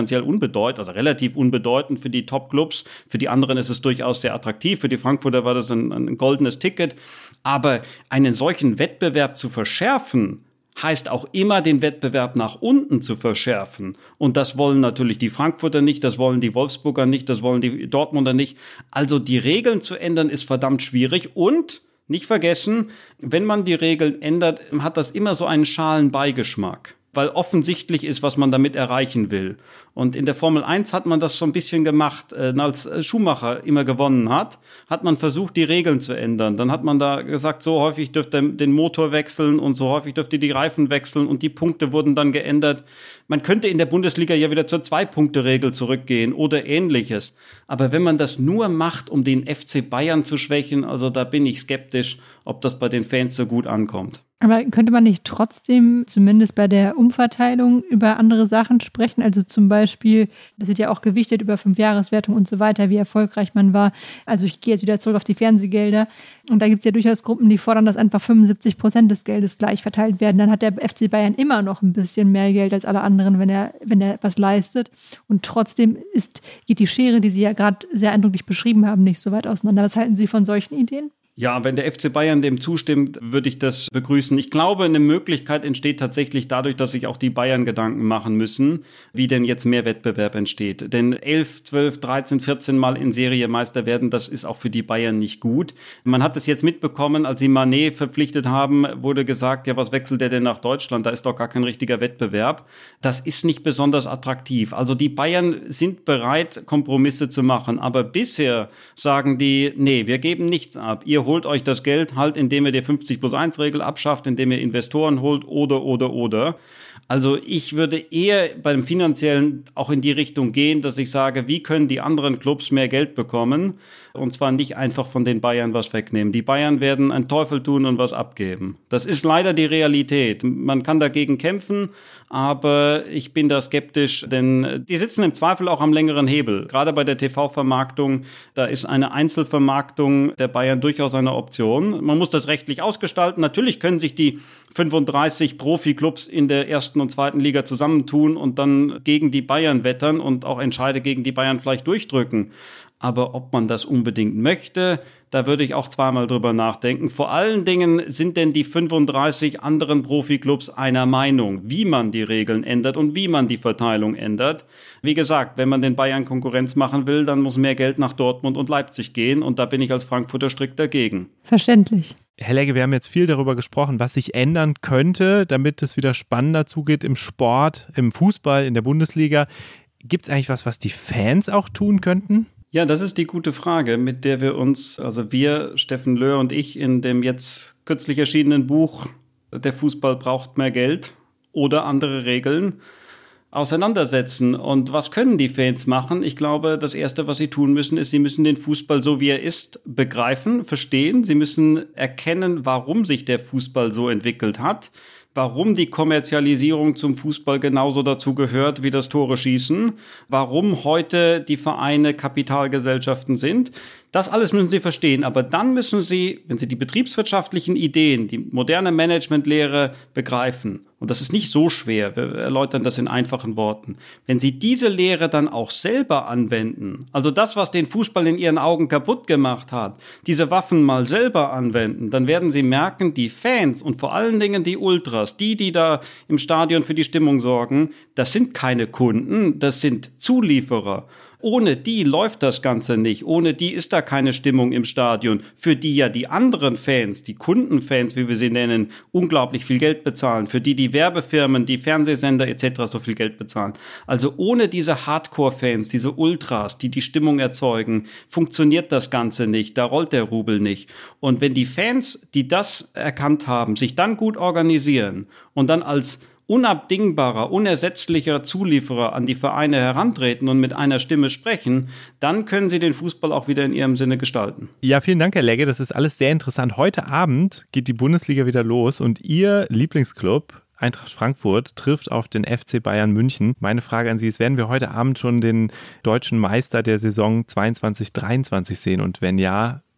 unbedeutend, also relativ unbedeutend für die Top-Clubs. Für die anderen ist es durchaus sehr attraktiv. Für die Frankfurter war das ein, ein goldenes Ticket. Aber einen solchen Wettbewerb zu verschärfen, heißt auch immer, den Wettbewerb nach unten zu verschärfen. Und das wollen natürlich die Frankfurter nicht, das wollen die Wolfsburger nicht, das wollen die Dortmunder nicht. Also die Regeln zu ändern, ist verdammt schwierig. Und nicht vergessen, wenn man die Regeln ändert, hat das immer so einen schalen Beigeschmack, weil offensichtlich ist, was man damit erreichen will. Und in der Formel eins hat man das so ein bisschen gemacht. Als Schumacher immer gewonnen hat, hat man versucht, die Regeln zu ändern. Dann hat man da gesagt, so häufig dürft ihr den Motor wechseln und so häufig dürft ihr die Reifen wechseln und die Punkte wurden dann geändert. Man könnte in der Bundesliga ja wieder zur Zwei-Punkte-Regel zurückgehen oder Ähnliches. Aber wenn man das nur macht, um den F C Bayern zu schwächen, also da bin ich skeptisch, ob das bei den Fans so gut ankommt. Aber könnte man nicht trotzdem zumindest bei der Umverteilung über andere Sachen sprechen? Also zum Beispiel, das wird ja auch gewichtet über Fünfjahreswertung und so weiter, wie erfolgreich man war. Also ich gehe jetzt wieder zurück auf die Fernsehgelder. Und da gibt es ja durchaus Gruppen, die fordern, dass einfach fünfundsiebzig Prozent des Geldes gleich verteilt werden. Dann hat der F C Bayern immer noch ein bisschen mehr Geld als alle anderen, wenn er, wenn er was leistet. Und trotzdem ist, geht die Schere, die Sie ja gerade sehr eindrücklich beschrieben haben, nicht so weit auseinander. Was halten Sie von solchen Ideen? Ja, wenn der F C Bayern dem zustimmt, würde ich das begrüßen. Ich glaube, eine Möglichkeit entsteht tatsächlich dadurch, dass sich auch die Bayern Gedanken machen müssen, wie denn jetzt mehr Wettbewerb entsteht. Denn elf, zwölf, dreizehn, vierzehn Mal in Serie Meister werden, das ist auch für die Bayern nicht gut. Man hat es jetzt mitbekommen, als sie Mané verpflichtet haben, wurde gesagt, ja, was wechselt der denn nach Deutschland? Da ist doch gar kein richtiger Wettbewerb. Das ist nicht besonders attraktiv. Also die Bayern sind bereit, Kompromisse zu machen. Aber bisher sagen die, nee, wir geben nichts ab. Ihr holt euch das Geld halt, indem ihr die fünfzig plus eins Regel abschafft, indem ihr Investoren holt oder, oder, oder. Also ich würde eher beim Finanziellen auch in die Richtung gehen, dass ich sage, wie können die anderen Clubs mehr Geld bekommen? Und zwar nicht einfach von den Bayern was wegnehmen. Die Bayern werden einen Teufel tun und was abgeben. Das ist leider die Realität. Man kann dagegen kämpfen, aber ich bin da skeptisch, denn die sitzen im Zweifel auch am längeren Hebel. Gerade bei der T V-Vermarktung, da ist eine Einzelvermarktung der Bayern durchaus eine Option. Man muss das rechtlich ausgestalten. Natürlich können sich die fünfunddreißig Profiklubs in der ersten und zweiten Liga zusammentun und dann gegen die Bayern wettern und auch Entscheide gegen die Bayern vielleicht durchdrücken. Aber ob man das unbedingt möchte, da würde ich auch zweimal drüber nachdenken. Vor allen Dingen sind denn die fünfunddreißig anderen Profiklubs einer Meinung, wie man die Regeln ändert und wie man die Verteilung ändert. Wie gesagt, wenn man den Bayern Konkurrenz machen will, dann muss mehr Geld nach Dortmund und Leipzig gehen. Und da bin ich als Frankfurter strikt dagegen. Verständlich. Herr Legge, wir haben jetzt viel darüber gesprochen, was sich ändern könnte, damit es wieder spannender zugeht im Sport, im Fußball, in der Bundesliga. Gibt es eigentlich was, was die Fans auch tun könnten? Ja, das ist die gute Frage, mit der wir uns, also wir, Steffen Löhr und ich, in dem jetzt kürzlich erschienenen Buch Der Fußball braucht mehr Geld oder andere Regeln auseinandersetzen. Und was können die Fans machen? Ich glaube, das Erste, was sie tun müssen, ist, sie müssen den Fußball so, wie er ist, begreifen, verstehen. Sie müssen erkennen, warum sich der Fußball so entwickelt hat, warum die Kommerzialisierung zum Fußball genauso dazu gehört wie das Tore-Schießen, warum heute die Vereine Kapitalgesellschaften sind. Das alles müssen Sie verstehen, aber dann müssen Sie, wenn Sie die betriebswirtschaftlichen Ideen, die moderne Managementlehre begreifen, und das ist nicht so schwer, wir erläutern das in einfachen Worten, wenn Sie diese Lehre dann auch selber anwenden, also das, was den Fußball in Ihren Augen kaputt gemacht hat, diese Waffen mal selber anwenden, dann werden Sie merken, die Fans und vor allen Dingen die Ultras, die, die da im Stadion für die Stimmung sorgen, das sind keine Kunden, das sind Zulieferer. Ohne die läuft das Ganze nicht. Ohne die ist da keine Stimmung im Stadion, für die ja die anderen Fans, die Kundenfans, wie wir sie nennen, unglaublich viel Geld bezahlen, für die die Werbefirmen, die Fernsehsender et cetera so viel Geld bezahlen. Also ohne diese Hardcore-Fans, diese Ultras, die die Stimmung erzeugen, funktioniert das Ganze nicht. Da rollt der Rubel nicht. Und wenn die Fans, die das erkannt haben, sich dann gut organisieren und dann als unabdingbarer, unersetzlicher Zulieferer an die Vereine herantreten und mit einer Stimme sprechen, dann können sie den Fußball auch wieder in ihrem Sinne gestalten. Ja, vielen Dank, Herr Legge. Das ist alles sehr interessant. Heute Abend geht die Bundesliga wieder los und Ihr Lieblingsclub Eintracht Frankfurt trifft auf den F C Bayern München. Meine Frage an Sie ist, werden wir heute Abend schon den deutschen Meister der Saison zweiundzwanzig dreiundzwanzig sehen? Und wenn ja,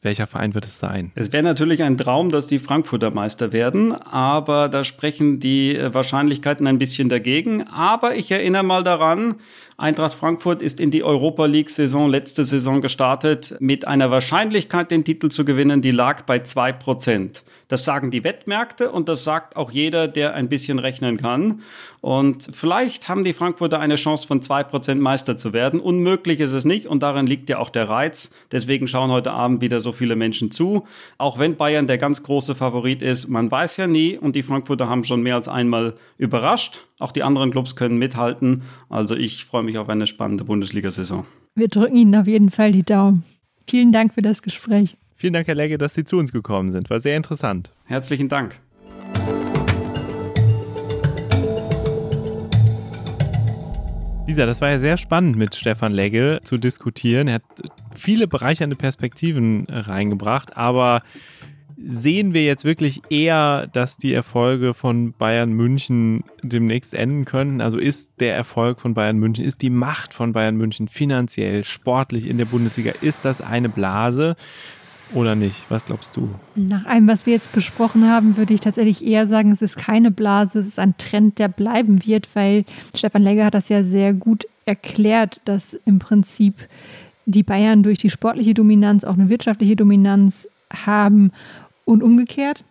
Welcher Verein wird es sein? Es wäre natürlich ein Traum, dass die Frankfurter Meister werden, aber da sprechen die Wahrscheinlichkeiten ein bisschen dagegen. Aber ich erinnere mal daran, Eintracht Frankfurt ist in die Europa-League-Saison letzte Saison gestartet mit einer Wahrscheinlichkeit, den Titel zu gewinnen, die lag bei zwei Prozent. Das sagen die Wettmärkte und das sagt auch jeder, der ein bisschen rechnen kann. Und vielleicht haben die Frankfurter eine Chance von zwei Prozent Meister zu werden. Unmöglich ist es nicht und darin liegt ja auch der Reiz. Deswegen schauen heute Abend wieder so viele Menschen zu. Auch wenn Bayern der ganz große Favorit ist, man weiß ja nie und die Frankfurter haben schon mehr als einmal überrascht. Auch die anderen Clubs können mithalten. Also ich freue mich auf eine spannende Bundesliga-Saison. Wir drücken Ihnen auf jeden Fall die Daumen. Vielen Dank für das Gespräch. Vielen Dank, Herr Legge, dass Sie zu uns gekommen sind. War sehr interessant. Herzlichen Dank. Lisa, das war ja sehr spannend mit Stefan Legge zu diskutieren. Er hat viele bereichernde Perspektiven reingebracht, aber sehen wir jetzt wirklich eher, dass die Erfolge von Bayern München demnächst enden können? Also ist der Erfolg von Bayern München, ist die Macht von Bayern München finanziell, sportlich in der Bundesliga, ist das eine Blase oder nicht? Was glaubst du? Nach allem, was wir jetzt besprochen haben, würde ich tatsächlich eher sagen, es ist keine Blase, es ist ein Trend, der bleiben wird, weil Stefan Legge hat das ja sehr gut erklärt, dass im Prinzip die Bayern durch die sportliche Dominanz auch eine wirtschaftliche Dominanz haben und umgekehrt.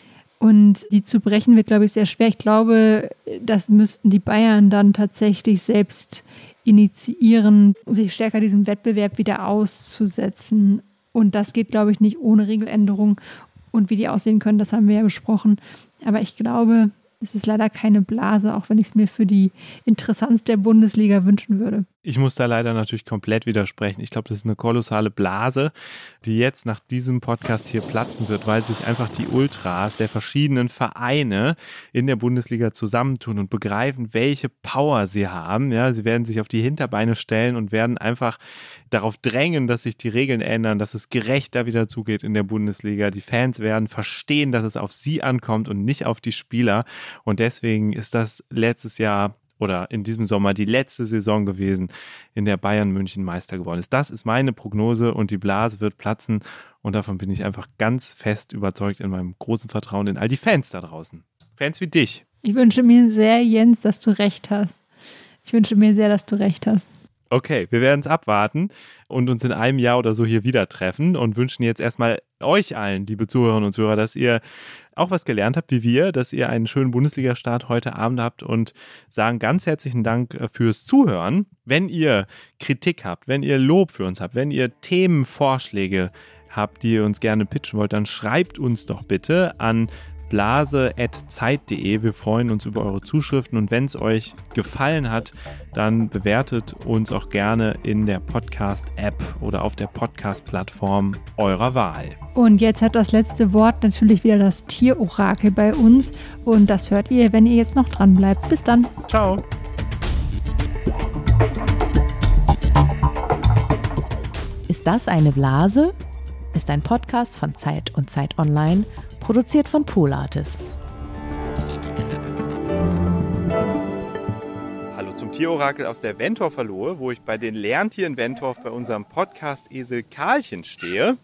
Und die zu brechen wird, glaube ich, sehr schwer. Ich glaube, das müssten die Bayern dann tatsächlich selbst initiieren, sich stärker diesem Wettbewerb wieder auszusetzen. Und das geht, glaube ich, nicht ohne Regeländerung. Und wie die aussehen können, das haben wir ja besprochen. Aber ich glaube, es ist leider keine Blase, auch wenn ich es mir für die Interessanz der Bundesliga wünschen würde. Ich muss da leider natürlich komplett widersprechen. Ich glaube, das ist eine kolossale Blase, die jetzt nach diesem Podcast hier platzen wird, weil sich einfach die Ultras der verschiedenen Vereine in der Bundesliga zusammentun und begreifen, welche Power sie haben. Ja, sie werden sich auf die Hinterbeine stellen und werden einfach darauf drängen, dass sich die Regeln ändern, dass es gerechter wieder zugeht in der Bundesliga. Die Fans werden verstehen, dass es auf sie ankommt und nicht auf die Spieler. Und deswegen ist das letztes Jahr oder in diesem Sommer die letzte Saison gewesen, in der Bayern München Meister geworden ist. Das ist meine Prognose und die Blase wird platzen und davon bin ich einfach ganz fest überzeugt in meinem großen Vertrauen in all die Fans da draußen. Fans wie dich. Ich wünsche mir sehr, Jens, dass du recht hast. Ich wünsche mir sehr, dass du recht hast. Okay, wir werden es abwarten und uns in einem Jahr oder so hier wieder treffen und wünschen jetzt erstmal euch allen, liebe Zuhörerinnen und Zuhörer, dass ihr auch was gelernt habt wie wir, dass ihr einen schönen Bundesliga-Start heute Abend habt und sagen ganz herzlichen Dank fürs Zuhören. Wenn ihr Kritik habt, wenn ihr Lob für uns habt, wenn ihr Themenvorschläge habt, die ihr uns gerne pitchen wollt, dann schreibt uns doch bitte an blase at zeit punkt de. Wir freuen uns über eure Zuschriften und wenn es euch gefallen hat, dann bewertet uns auch gerne in der Podcast-App oder auf der Podcast-Plattform eurer Wahl. Und jetzt hat das letzte Wort natürlich wieder das Tierorakel bei uns und das hört ihr, wenn ihr jetzt noch dran bleibt. Bis dann. Ciao. Ist das eine Blase? Ist ein Podcast von Zeit und Zeit Online, produziert von Pool Artists. Hallo zum Tierorakel aus der Wentorf-Verlohe, wo ich bei den Lerntieren Wentorf bei unserem Podcast-Esel Karlchen stehe.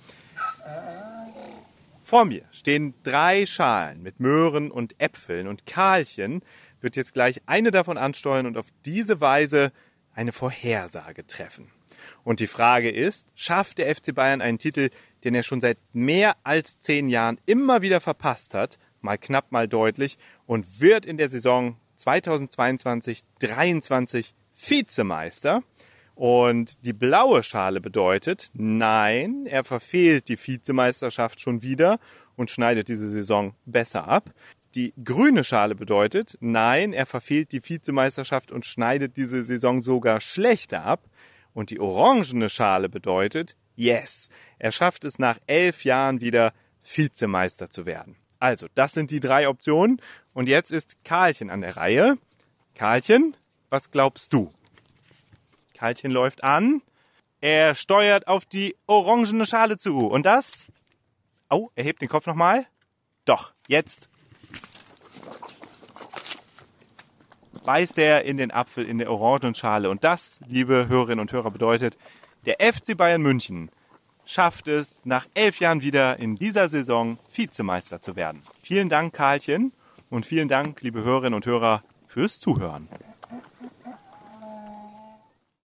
Vor mir stehen drei Schalen mit Möhren und Äpfeln und Karlchen wird jetzt gleich eine davon ansteuern und auf diese Weise eine Vorhersage treffen. Und die Frage ist, schafft der F C Bayern einen Titel, den er schon seit mehr als zehn Jahren immer wieder verpasst hat, mal knapp, mal deutlich, und wird in der Saison zweitausendzweiundzwanzig dreiundzwanzig Vizemeister? Und die blaue Schale bedeutet, nein, er verfehlt die Vizemeisterschaft schon wieder und schneidet diese Saison besser ab. Die grüne Schale bedeutet, nein, er verfehlt die Vizemeisterschaft und schneidet diese Saison sogar schlechter ab. Und die orangene Schale bedeutet, yes, er schafft es nach elf Jahren wieder Vizemeister zu werden. Also, das sind die drei Optionen. Und jetzt ist Karlchen an der Reihe. Karlchen, was glaubst du? Karlchen läuft an. Er steuert auf die orangene Schale zu. Und das? Oh, er hebt den Kopf nochmal. Doch, jetzt beißt er in den Apfel in der orangenen Schale. Und das, liebe Hörerinnen und Hörer, bedeutet, der F C Bayern München schafft es, nach elf Jahren wieder in dieser Saison Vizemeister zu werden. Vielen Dank, Karlchen, und vielen Dank, liebe Hörerinnen und Hörer, fürs Zuhören.